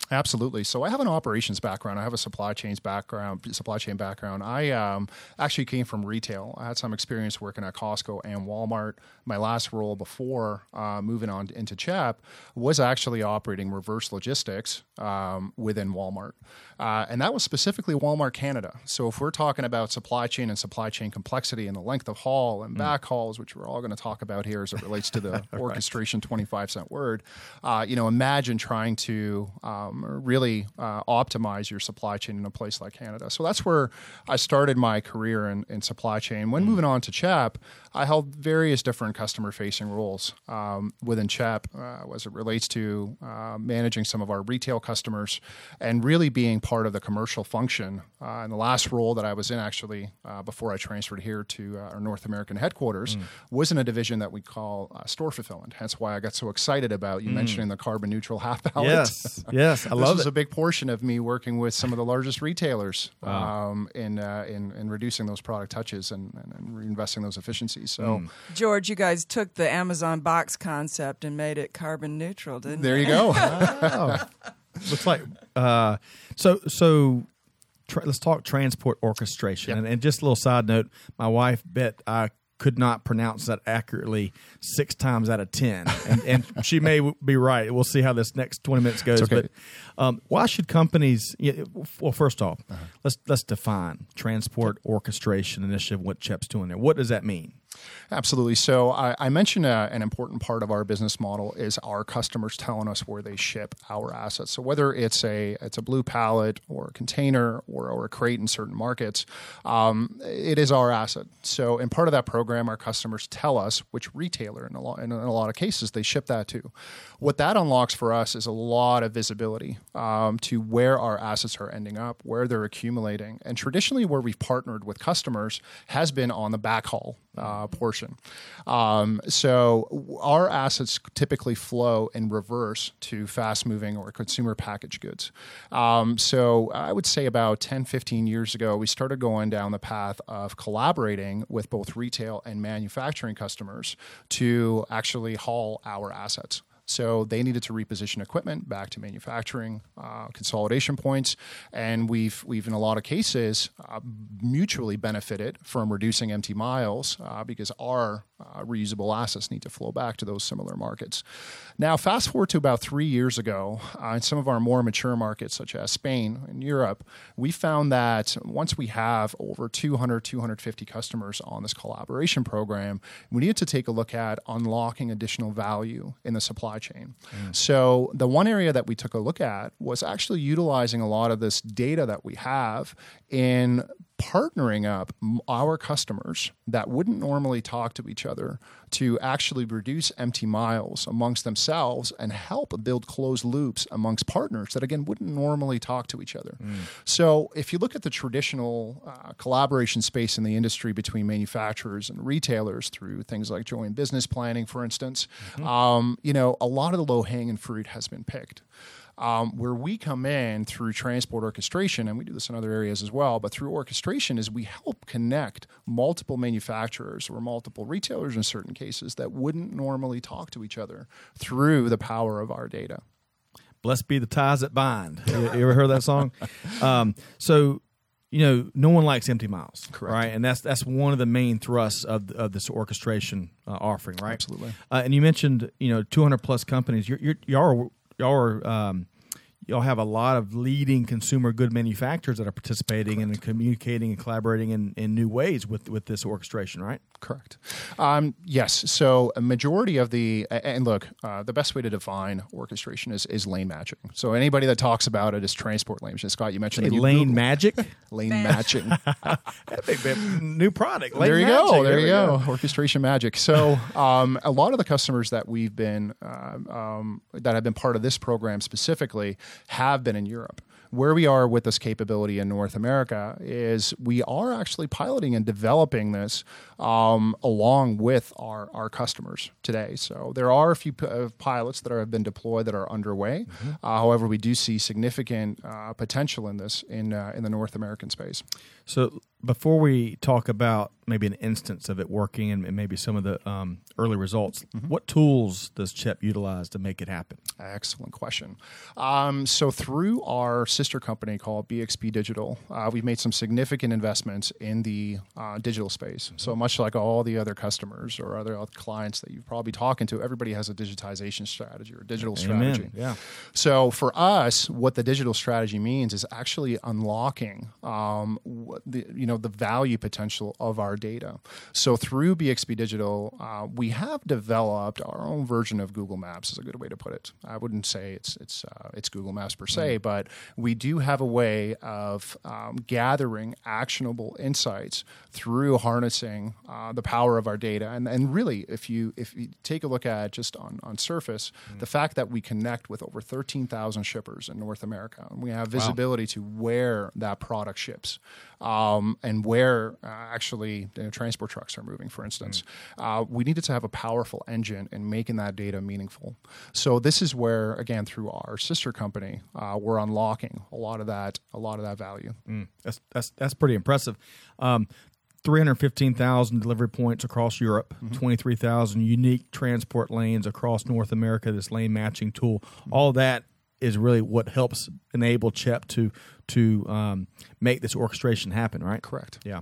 Speaker 5: Absolutely. So I have an operations background. I have a supply chain background. I actually came from retail. I had some experience working at Costco and Walmart. My last role before moving on into CHEP was actually operating reverse logistics within Walmart. And that was specifically Walmart Canada. So if we're talking about supply chain and supply chain complexity and the length of haul and back hauls, which we're all going to talk about here as it relates to the orchestration 25-cent word, imagine trying to really optimize your supply chain in a place like Canada. So that's where I started my career in supply chain. When moving on to CHEP, I held various different customer-facing roles within CHEP as it relates to managing some of our retail customers and really being part of the commercial function. And the last role that I was in, actually, before I transferred here to our North American headquarters, was in a division that we call store fulfillment. Hence why I got so excited about you mentioning the carbon neutral half pallet.
Speaker 2: Yes, I love it.
Speaker 5: This was a big portion of me working with some of the largest retailers in reducing those product touches and reinvesting those efficiencies. So,
Speaker 4: George, you guys took the Amazon box concept and made it carbon neutral, didn't
Speaker 5: there
Speaker 4: you?
Speaker 5: you go.
Speaker 2: Looks like let's talk transport orchestration.
Speaker 5: Yep.
Speaker 2: And just a little side note, my wife bet I could not pronounce that accurately 6 times out of 10. And she may be right. We'll see how this next 20 minutes goes.
Speaker 5: It's okay.
Speaker 2: But why should companies, well, first off, let's define transport orchestration initiative, what CHEP's doing there. What does that mean?
Speaker 5: Absolutely. So I mentioned an important part of our business model is our customers telling us where they ship our assets. So whether it's a blue pallet or a container or a crate in certain markets, it is our asset. So in part of that program, our customers tell us which retailer in a lot of cases they ship that to. What that unlocks for us is a lot of visibility to where our assets are ending up, where they're accumulating. And traditionally where we've partnered with customers has been on the backhaul portion. So our assets typically flow in reverse to fast-moving or consumer packaged goods. So I would say about 10, 15 years ago, we started going down the path of collaborating with both retail and manufacturing customers to actually haul our assets. So they needed to reposition equipment back to manufacturing consolidation points, and we've in a lot of cases mutually benefited from reducing empty miles because our reusable assets need to flow back to those similar markets. Now, fast forward to about 3 years ago, in some of our more mature markets, such as Spain and Europe, we found that once we have over 200, 250 customers on this collaboration program, we needed to take a look at unlocking additional value in the supply chain. So the one area that we took a look at was actually utilizing a lot of this data that we have in partnering up our customers that wouldn't normally talk to each other to actually reduce empty miles amongst themselves and help build closed loops amongst partners that, again, wouldn't normally talk to each other. So if you look at the traditional collaboration space in the industry between manufacturers and retailers through things like joint business planning, for instance, a lot of the low-hanging fruit has been picked. Where we come in through transport orchestration, and we do this in other areas as well, but through orchestration is we help connect multiple manufacturers or multiple retailers in certain cases that wouldn't normally talk to each other through the power of our data.
Speaker 2: Blessed be the ties that bind. You ever heard that song? So, no one likes empty miles,
Speaker 5: correct?
Speaker 2: Right, and that's one of the main thrusts of this orchestration offering, right?
Speaker 5: Absolutely.
Speaker 2: And you mentioned 200 plus companies. Y'all have a lot of leading consumer good manufacturers that are participating and communicating and collaborating in new ways with this orchestration, right?
Speaker 5: Correct. Yes. So a majority of the best way to define orchestration is lane matching. So anybody that talks about it is transport lane matching. Scott, you mentioned
Speaker 2: lane magic.
Speaker 5: Lane matching.
Speaker 2: New product. Lane
Speaker 5: there you
Speaker 2: magic.
Speaker 5: go. There you go. Orchestration magic. So a lot of the customers that we've been that have been part of this program specifically have been in Europe. Where we are with this capability in North America is we are actually piloting and developing this along with our customers today. So there are a few pilots that have been deployed that are underway. However, we do see significant potential in this in the North American space.
Speaker 2: So before we talk about maybe an instance of it working and maybe some of the early results. What tools does CHEP utilize to make it happen?
Speaker 5: Excellent question. So through our sister company called BXP Digital, we've made some significant investments in the digital space. So much like all the other customers or other clients that you've probably talking to, everybody has a digitization strategy or digital strategy.
Speaker 2: Yeah.
Speaker 5: So for us, what the digital strategy means is actually unlocking the value potential of our data. So through BXP Digital, we have developed our own version of Google Maps, is a good way to put it. I wouldn't say it's Google Maps per se, but we do have a way of gathering actionable insights through harnessing the power of our data. And really, if you take a look at just on surface, the fact that we connect with over 13,000 shippers in North America, and we have visibility to where that product ships. And where actually transport trucks are moving, for instance. We needed to have a powerful engine in making that data meaningful. So this is where, again, through our sister company, we're unlocking a lot of that value.
Speaker 2: That's pretty impressive. 315,000 delivery points across Europe, 23,000 unique transport lanes across North America, this lane matching tool. All that is really what helps enable CHEP to make this orchestration happen, right?
Speaker 5: Correct.
Speaker 2: Yeah.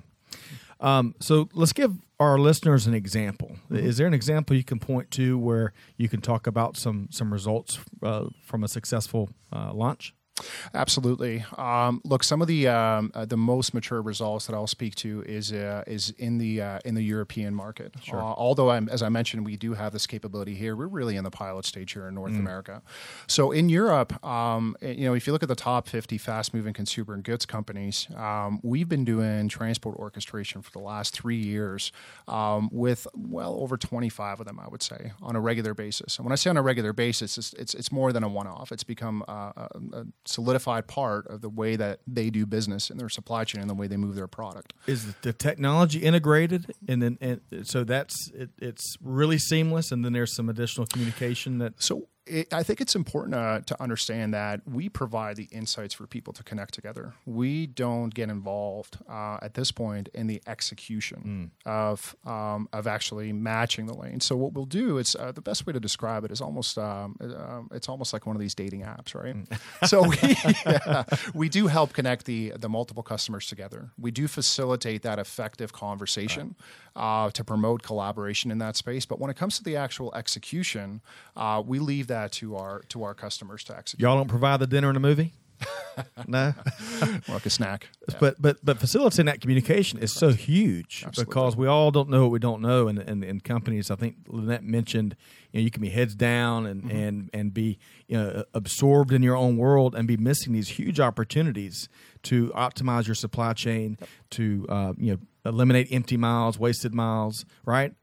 Speaker 2: So let's give our listeners an example. Is there an example you can point to where you can talk about some results from a successful launch?
Speaker 5: Absolutely. Look, some of the most mature results that I'll speak to is in the European market.
Speaker 2: Sure.
Speaker 5: Although, as I mentioned, we do have this capability here. We're really in the pilot stage here in North America. So in Europe, if you look at the top 50 fast-moving consumer goods companies, we've been doing transport orchestration for the last 3 years with well over 25 of them, I would say, on a regular basis. And when I say on a regular basis, it's more than a one-off. It's become a solidified part of the way that they do business in their supply chain and the way they move their product.
Speaker 2: Is the technology integrated, and so it's really seamless, and then there's some additional communication that.
Speaker 5: So I think it's important to understand that we provide the insights for people to connect together. We don't get involved at this point in the execution of actually matching the lane. So what we'll do is the best way to describe it is almost it's almost like one of these dating apps, right? So we do help connect the multiple customers together. We do facilitate that effective conversation to promote collaboration in that space. But when it comes to the actual execution, we leave that to our customers to execute.
Speaker 2: Y'all don't provide the dinner and the movie? No,
Speaker 5: more like a snack.
Speaker 2: Yeah. But facilitating that communication is so huge. Absolutely. Because we all don't know what we don't know, and companies. I think Lynette mentioned, you can be heads down and be absorbed in your own world and be missing these huge opportunities to optimize your supply chain, to eliminate empty miles, wasted miles, right?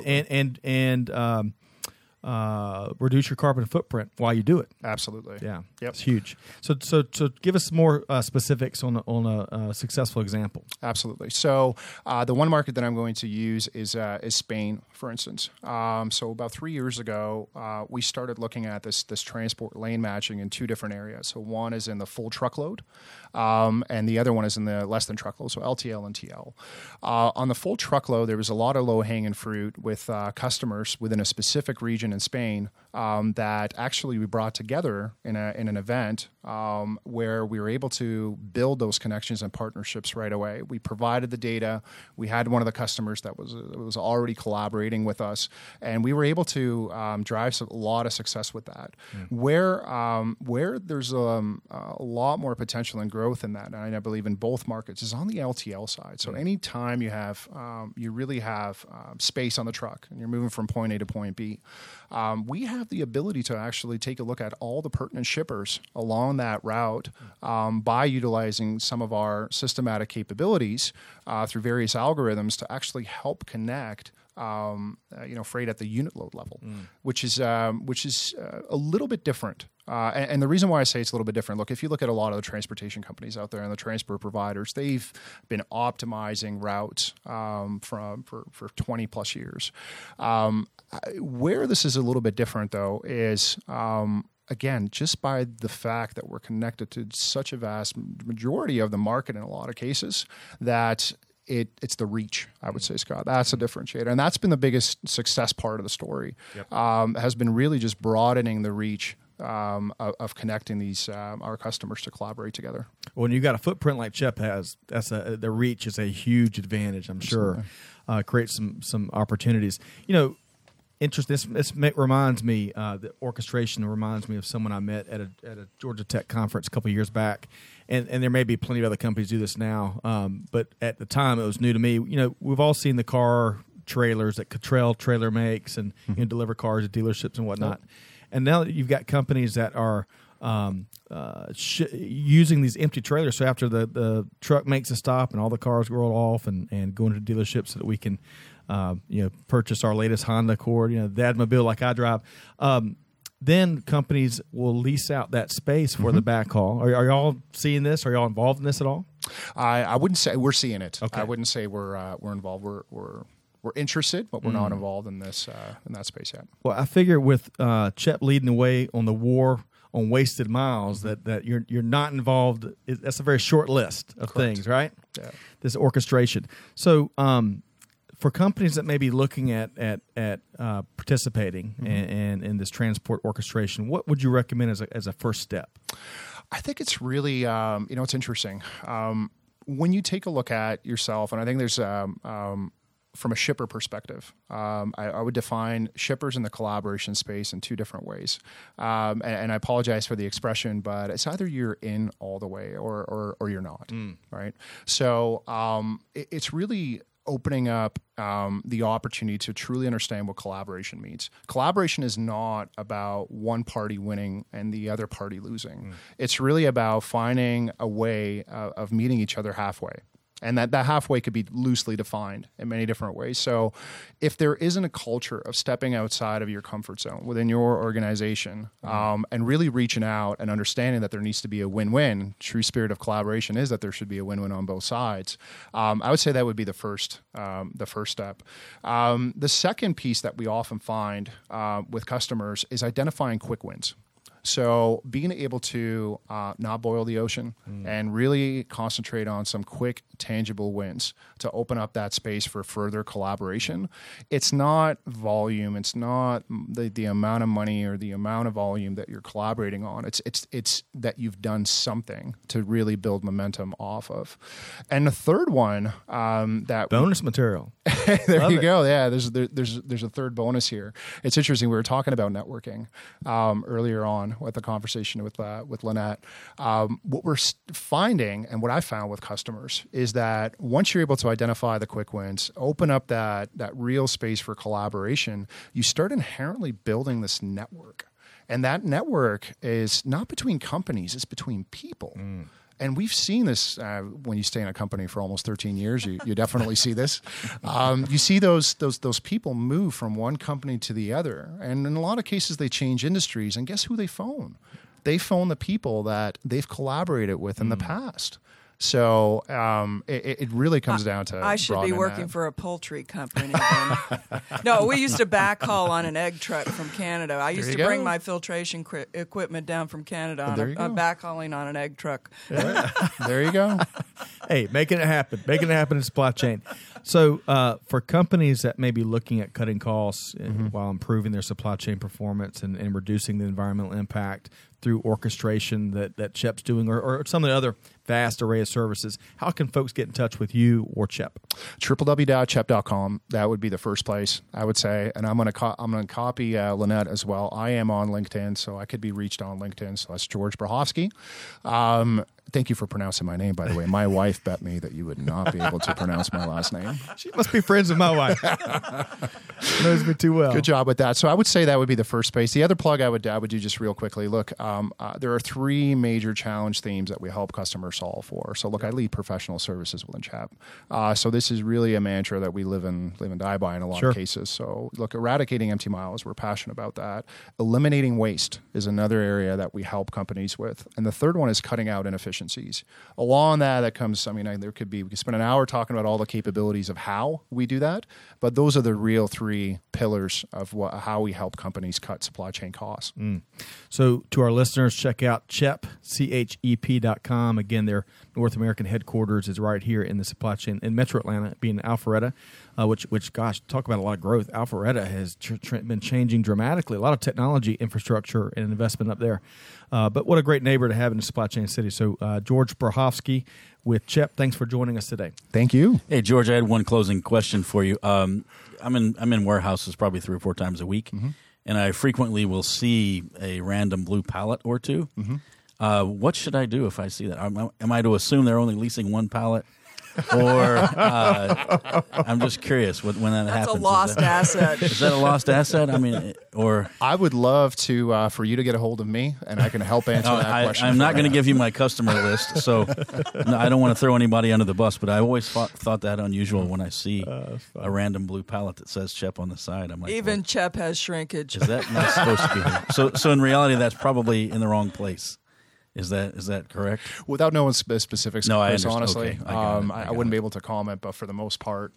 Speaker 2: And reduce your carbon footprint while you do it.
Speaker 5: Absolutely.
Speaker 2: Yeah.
Speaker 5: Yep.
Speaker 2: It's huge. So give us more specifics on a successful example.
Speaker 5: Absolutely. So the one market that I'm going to use is Spain, for instance. So about 3 years ago, we started looking at this transport lane matching in two different areas. So one is in the full truckload, and the other one is in the less than truckload, so LTL and TL. On the full truckload, there was a lot of low-hanging fruit with customers within a specific region in Spain that actually we brought together in an event where we were able to build those connections and partnerships right away. We provided the data. We had one of the customers that was already collaborating with us, and we were able to drive a lot of success with that. Where there's a lot more potential and growth in that, and I believe in both markets, is on the LTL side. So anytime you really have space on the truck and you're moving from point A to point B, we have the ability to actually take a look at all the pertinent shippers along that route by utilizing some of our systematic capabilities through various algorithms to actually help connect freight at the unit load level, which is a little bit different. And the reason why I say it's a little bit different, look, if you look at a lot of the transportation companies out there and the transport providers, they've been optimizing routes for 20 plus years. Where this is a little bit different, though, is again, just by the fact that we're connected to such a vast majority of the market in a lot of cases, that it's the reach, I would say, Scott. That's a differentiator. And that's been the biggest success part of the story, has been really just broadening the reach of connecting these our customers to collaborate together.
Speaker 2: When you got a footprint like CHEP has, the reach is a huge advantage, I'm sure. Creates some opportunities. Interesting. This reminds me, the orchestration reminds me of someone I met at a Georgia Tech conference a couple of years back, and there may be plenty of other companies do this now, but at the time it was new to me. We've all seen the car trailers that Cottrell Trailer makes and deliver cars to dealerships and whatnot. And now you've got companies that are using these empty trailers. So after the truck makes a stop and all the cars roll off and go into dealerships so that we can purchase our latest Honda Accord, the Admobile like I drive. Then companies will lease out that space for the backhaul. Are y'all seeing this? Are y'all involved in this at all?
Speaker 5: I wouldn't say we're seeing it.
Speaker 2: Okay.
Speaker 5: I wouldn't say we're involved. We're interested, but we're not involved in this in that space yet.
Speaker 2: Well, I figure with CHEP leading the way on the war on wasted miles, that you're not involved. That's a very short list of things, right?
Speaker 5: Yeah.
Speaker 2: This orchestration. So, for companies that may be looking at participating in this transport orchestration, what would you recommend as a first step?
Speaker 5: I think it's really it's interesting when you take a look at yourself, and I think there's from a shipper perspective, I would define shippers in the collaboration space in two different ways. And I apologize for the expression, but it's either you're in all the way or you're not, right? So it's really opening up the opportunity to truly understand what collaboration means. Collaboration is not about one party winning and the other party losing. It's really about finding a way of meeting each other halfway. And that halfway could be loosely defined in many different ways. So if there isn't a culture of stepping outside of your comfort zone within your organization and really reaching out and understanding that there needs to be a win-win, true spirit of collaboration is that there should be a win-win on both sides. I would say that would be the first step. The second piece that we often find with customers is identifying quick wins. So being able to not boil the ocean and really concentrate on some quick, tangible wins to open up that space for further collaboration. It's not volume. It's not the amount of money or the amount of volume that you're collaborating on. It's that you've done something to really build momentum off of. And the third one that
Speaker 2: bonus material.
Speaker 5: There you go. Yeah, there's a third bonus here. It's interesting. We were talking about networking earlier on with the conversation with Lynette. What we're finding and what I found with customers is that once you're able to identify the quick wins, open up that real space for collaboration, you start inherently building this network. And that network is not between companies, it's between people. And we've seen this when you stay in a company for almost 13 years. You definitely see this. You see those people move from one company to the other, and in a lot of cases they change industries. And guess who they phone? They phone the people that they've collaborated with in the past. So it really comes down to
Speaker 4: I should be working for a poultry company. No, we used to backhaul on an egg truck from Canada. I used to bring my filtration equipment down from Canada on backhauling on an egg truck.
Speaker 5: Yeah. There you go.
Speaker 2: Hey, making it happen in supply chain. So for companies that may be looking at cutting costs while improving their supply chain performance and reducing the environmental impact through orchestration that CHEP's doing or some of the other vast array of services, how can folks get in touch with you or CHEP?
Speaker 5: www.chep.com. That would be the first place, I would say. And I'm going to copy Lynette as well. I am on LinkedIn, so I could be reached on LinkedIn. So that's George Brahofsky. Thank you for pronouncing my name, by the way. My wife bet me that you would not be able to pronounce my last name.
Speaker 2: She must be friends with my wife. Knows me too well.
Speaker 5: Good job with that. So I would say that would be the first space. The other plug I would do just real quickly. Look, there are three major challenge themes that we help customers solve for. So look, I lead professional services within CHEP. So this is really a mantra that we live and die by in a lot of cases. So look, eradicating empty miles, we're passionate about that. Eliminating waste is another area that we help companies with. And the third one is cutting out inefficiencies. Along that comes, we could spend an hour talking about all the capabilities of how we do that, but those are the real three pillars of how we help companies cut supply chain costs.
Speaker 2: So to our listeners, check out CHEP, CHEP.com. Again, their North American headquarters is right here in the supply chain in Metro Atlanta, being Alpharetta, which, gosh, talk about a lot of growth. Alpharetta has been changing dramatically. A lot of technology infrastructure and investment up there. But what a great neighbor to have in the supply chain city. So George Brachowski with CHEP, thanks for joining us today.
Speaker 5: Thank you.
Speaker 3: Hey, George, I had one closing question for you. I'm in warehouses probably 3 or 4 times a week, and I frequently will see a random blue pallet or two. What should I do if I see that? Am I to assume they're only leasing one pallet? Or I'm just curious when that happens.
Speaker 4: That's a lost asset.
Speaker 3: Is that a lost asset? I mean, or
Speaker 5: I would love to for you to get a hold of me, and I can help answer that question.
Speaker 3: I'm not going to give you my customer list, so no, I don't want to throw anybody under the bus. But I always thought that unusual when I see a random blue pallet that says CHEP on the side. I'm like,
Speaker 4: even CHEP has shrinkage.
Speaker 3: Is that not supposed to be here? So in reality, that's probably in the wrong place. Is that correct?
Speaker 5: Without knowing specifics,
Speaker 3: no,
Speaker 5: Chris,
Speaker 3: I
Speaker 5: honestly,
Speaker 3: okay.
Speaker 5: I wouldn't be able to comment. But for the most part,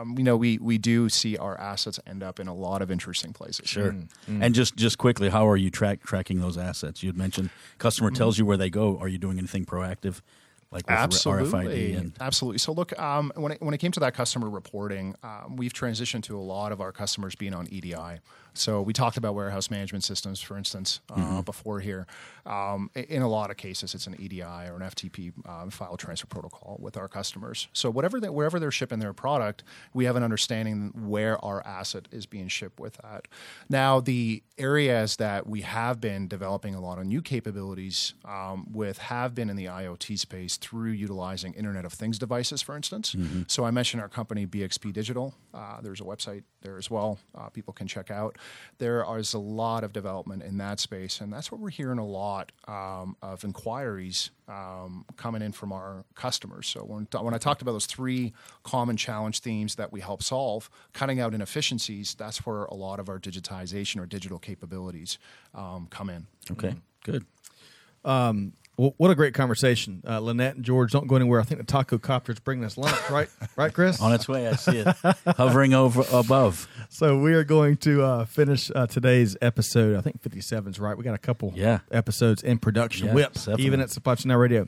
Speaker 5: we do see our assets end up in a lot of interesting places.
Speaker 3: Sure. And just quickly, how are you tracking those assets? You had mentioned customer tells you where they go. Are you doing anything proactive? Like with RFID
Speaker 5: Absolutely. So look, when it came to that customer reporting, we've transitioned to a lot of our customers being on EDI. So we talked about warehouse management systems, for instance, before here. In a lot of cases, it's an EDI or an FTP file transfer protocol with our customers. So wherever they're shipping their product, we have an understanding where our asset is being shipped with that. Now, the areas that we have been developing a lot of new capabilities have been in the IoT space through utilizing Internet of Things devices, for instance. So I mentioned our company, BXP Digital. There's a website there as well. People can check out. There is a lot of development in that space, and that's what we're hearing a lot of inquiries coming in from our customers. So when I talked about those 3 common challenge themes that we help solve, cutting out inefficiencies, that's where a lot of our digitization or digital capabilities come in.
Speaker 3: Okay, good.
Speaker 2: Well, what a great conversation. Lynette and George, don't go anywhere. I think the Taco Copter's bringing us lunch, right? Right, Chris?
Speaker 3: On its way, I see it hovering above.
Speaker 2: So we are going to finish today's episode. I think 57 is right. We got a couple episodes in production. Whip,
Speaker 3: definitely.
Speaker 2: Even at Supply Chain Now Radio.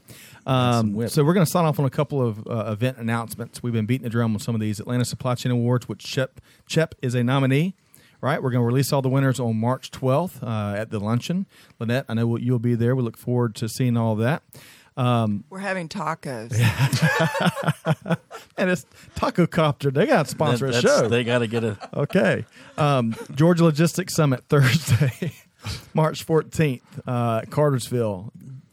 Speaker 2: So we're going to sign off on a couple of event announcements. We've been beating the drum on some of these. Atlanta Supply Chain Awards, which CHEP is a nominee. Right, we're going to release all the winners on March 12th at the luncheon. Lynette, I know you'll be there. We look forward to seeing all of that.
Speaker 4: We're having tacos.
Speaker 2: And it's Taco Copter. They got to sponsor a show.
Speaker 3: They got to get a...
Speaker 2: Okay. Georgia Logistics Summit, Thursday, March 14th, Cartersville.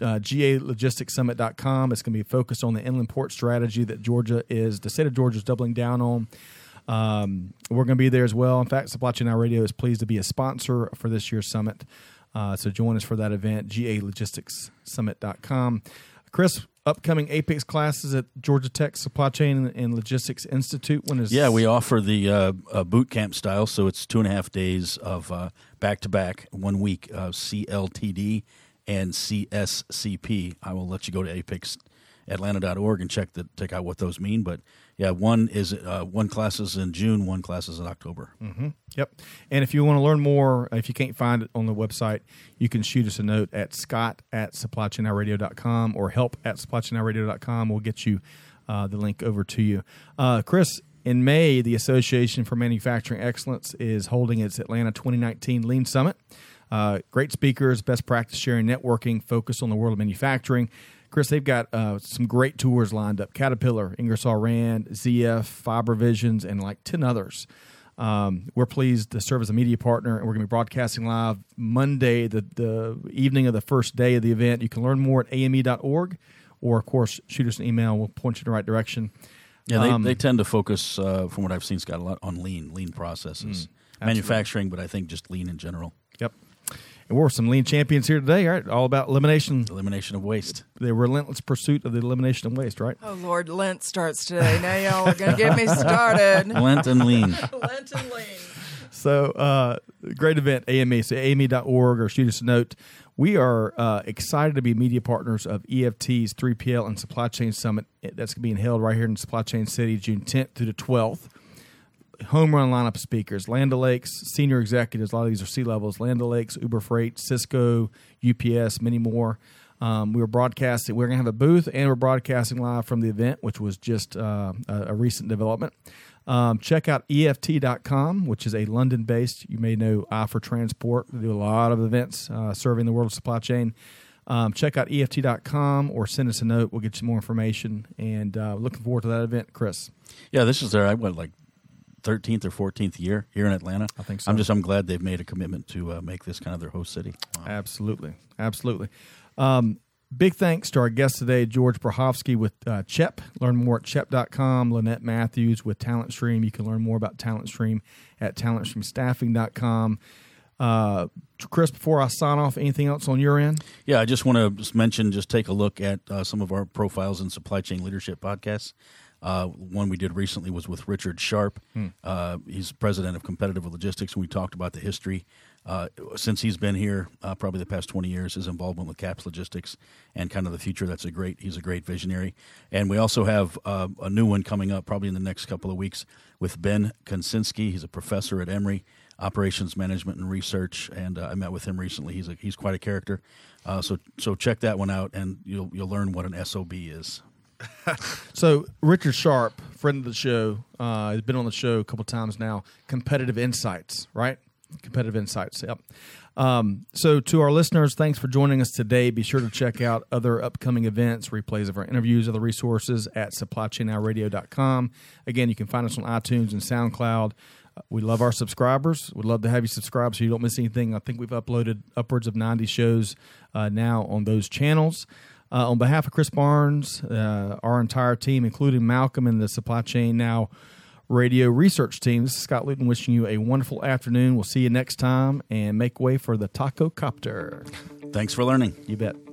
Speaker 2: GALogisticsSummit.com. It's going to be focused on the inland port strategy that the state of Georgia is doubling down on. We're going to be there as well. In fact, Supply Chain Now Radio is pleased to be a sponsor for this year's summit. So join us for that event, GALogisticsSummit.com. Chris, upcoming APICS classes at Georgia Tech Supply Chain and Logistics Institute. When is?
Speaker 3: Yeah, we offer the boot camp style, so it's 2.5 days of back-to-back, 1 week of CLTD and CSCP. I will let you go to apixatlanta.org and check out what those mean, but yeah, one class is in June, one class is in October.
Speaker 2: Yep. And if you want to learn more, if you can't find it on the website, you can shoot us a note at scott@supplychainnowradio.com or help@supplychainnowradio.com. We'll get you the link over to you. Chris, in May, the Association for Manufacturing Excellence is holding its Atlanta 2019 Lean Summit. Great speakers, best practice sharing, networking, focused on the world of manufacturing. Chris, they've got some great tours lined up. Caterpillar, Ingersoll Rand, ZF, Fiber Visions, and like 10 others. We're pleased to serve as a media partner, and we're going to be broadcasting live Monday, the evening of the first day of the event. You can learn more at ame.org, or, of course, shoot us an email. We'll point you in the right direction.
Speaker 3: Yeah, they tend to focus, from what I've seen, Scott, a lot on lean processes. Manufacturing, but I think just lean in general.
Speaker 2: Yep. And we're some lean champions here today, right? All about elimination
Speaker 3: of waste.
Speaker 2: The relentless pursuit of the elimination of waste, right?
Speaker 4: Oh, Lord, Lent starts today. Now y'all are going to get me started.
Speaker 3: Lent and lean.
Speaker 4: Lent and lean.
Speaker 2: So, great event, AME. So, AME.org or shoot us a note. We are excited to be media partners of EFT's 3PL and Supply Chain Summit. That's being held right here in Supply Chain City, June 10th through the 12th. home run lineup of speakers. Land O'Lakes, senior executives, a lot of these are C-levels. Land O'Lakes, Uber Freight, Cisco, UPS, many more. We were broadcasting. We're going to have a booth, and we're broadcasting live from the event, which was just a recent development. Check out EFT.com, which is a London-based, you may know, I for Transport. They do a lot of events serving the world of supply chain. Check out EFT.com or send us a note. We'll get you more information. And looking forward to that event, Chris.
Speaker 3: Yeah, this is their 13th or 14th year here in Atlanta.
Speaker 2: I think so.
Speaker 3: I'm glad they've made a commitment to make this kind of their host city. Wow.
Speaker 2: Absolutely. Big thanks to our guest today, George Brachowski with CHEP. Learn more at CHEP.com. Lynette Matthews with TalentStream. You can learn more about TalentStream at TalentStreamStaffing.com. Chris, before I sign off, anything else on your end?
Speaker 3: Yeah, I just want to mention, take a look at some of our profiles in Supply Chain Leadership podcasts. One we did recently was with Richard Sharp. He's president of Competitive Logistics, and we talked about the history since he's been here, probably the past 20 years, his involvement with CAPS Logistics and kind of the future. He's a great visionary. And we also have a new one coming up probably in the next couple of weeks with Ben Konsinski. He's a professor at Emory, Operations Management and Research, and I met with him recently. He's quite a character. So check that one out, and you'll learn what an SOB is.
Speaker 2: So Richard Sharp, friend of the show, has been on the show a couple times now. Competitive Insights, right? Competitive Insights, yep. So to our listeners, thanks for joining us today. Be sure to check out other upcoming events, replays of our interviews, other resources at supplychainnowradio.com. Again, you can find us on iTunes and SoundCloud. We love our subscribers. We'd love to have you subscribe so you don't miss anything. I think we've uploaded upwards of 90 shows now on those channels. On behalf of Chris Barnes, our entire team, including Malcolm and the Supply Chain Now Radio Research Team, this is Scott Luton wishing you a wonderful afternoon. We'll see you next time, and make way for the Taco Copter.
Speaker 3: Thanks for learning.
Speaker 2: You bet.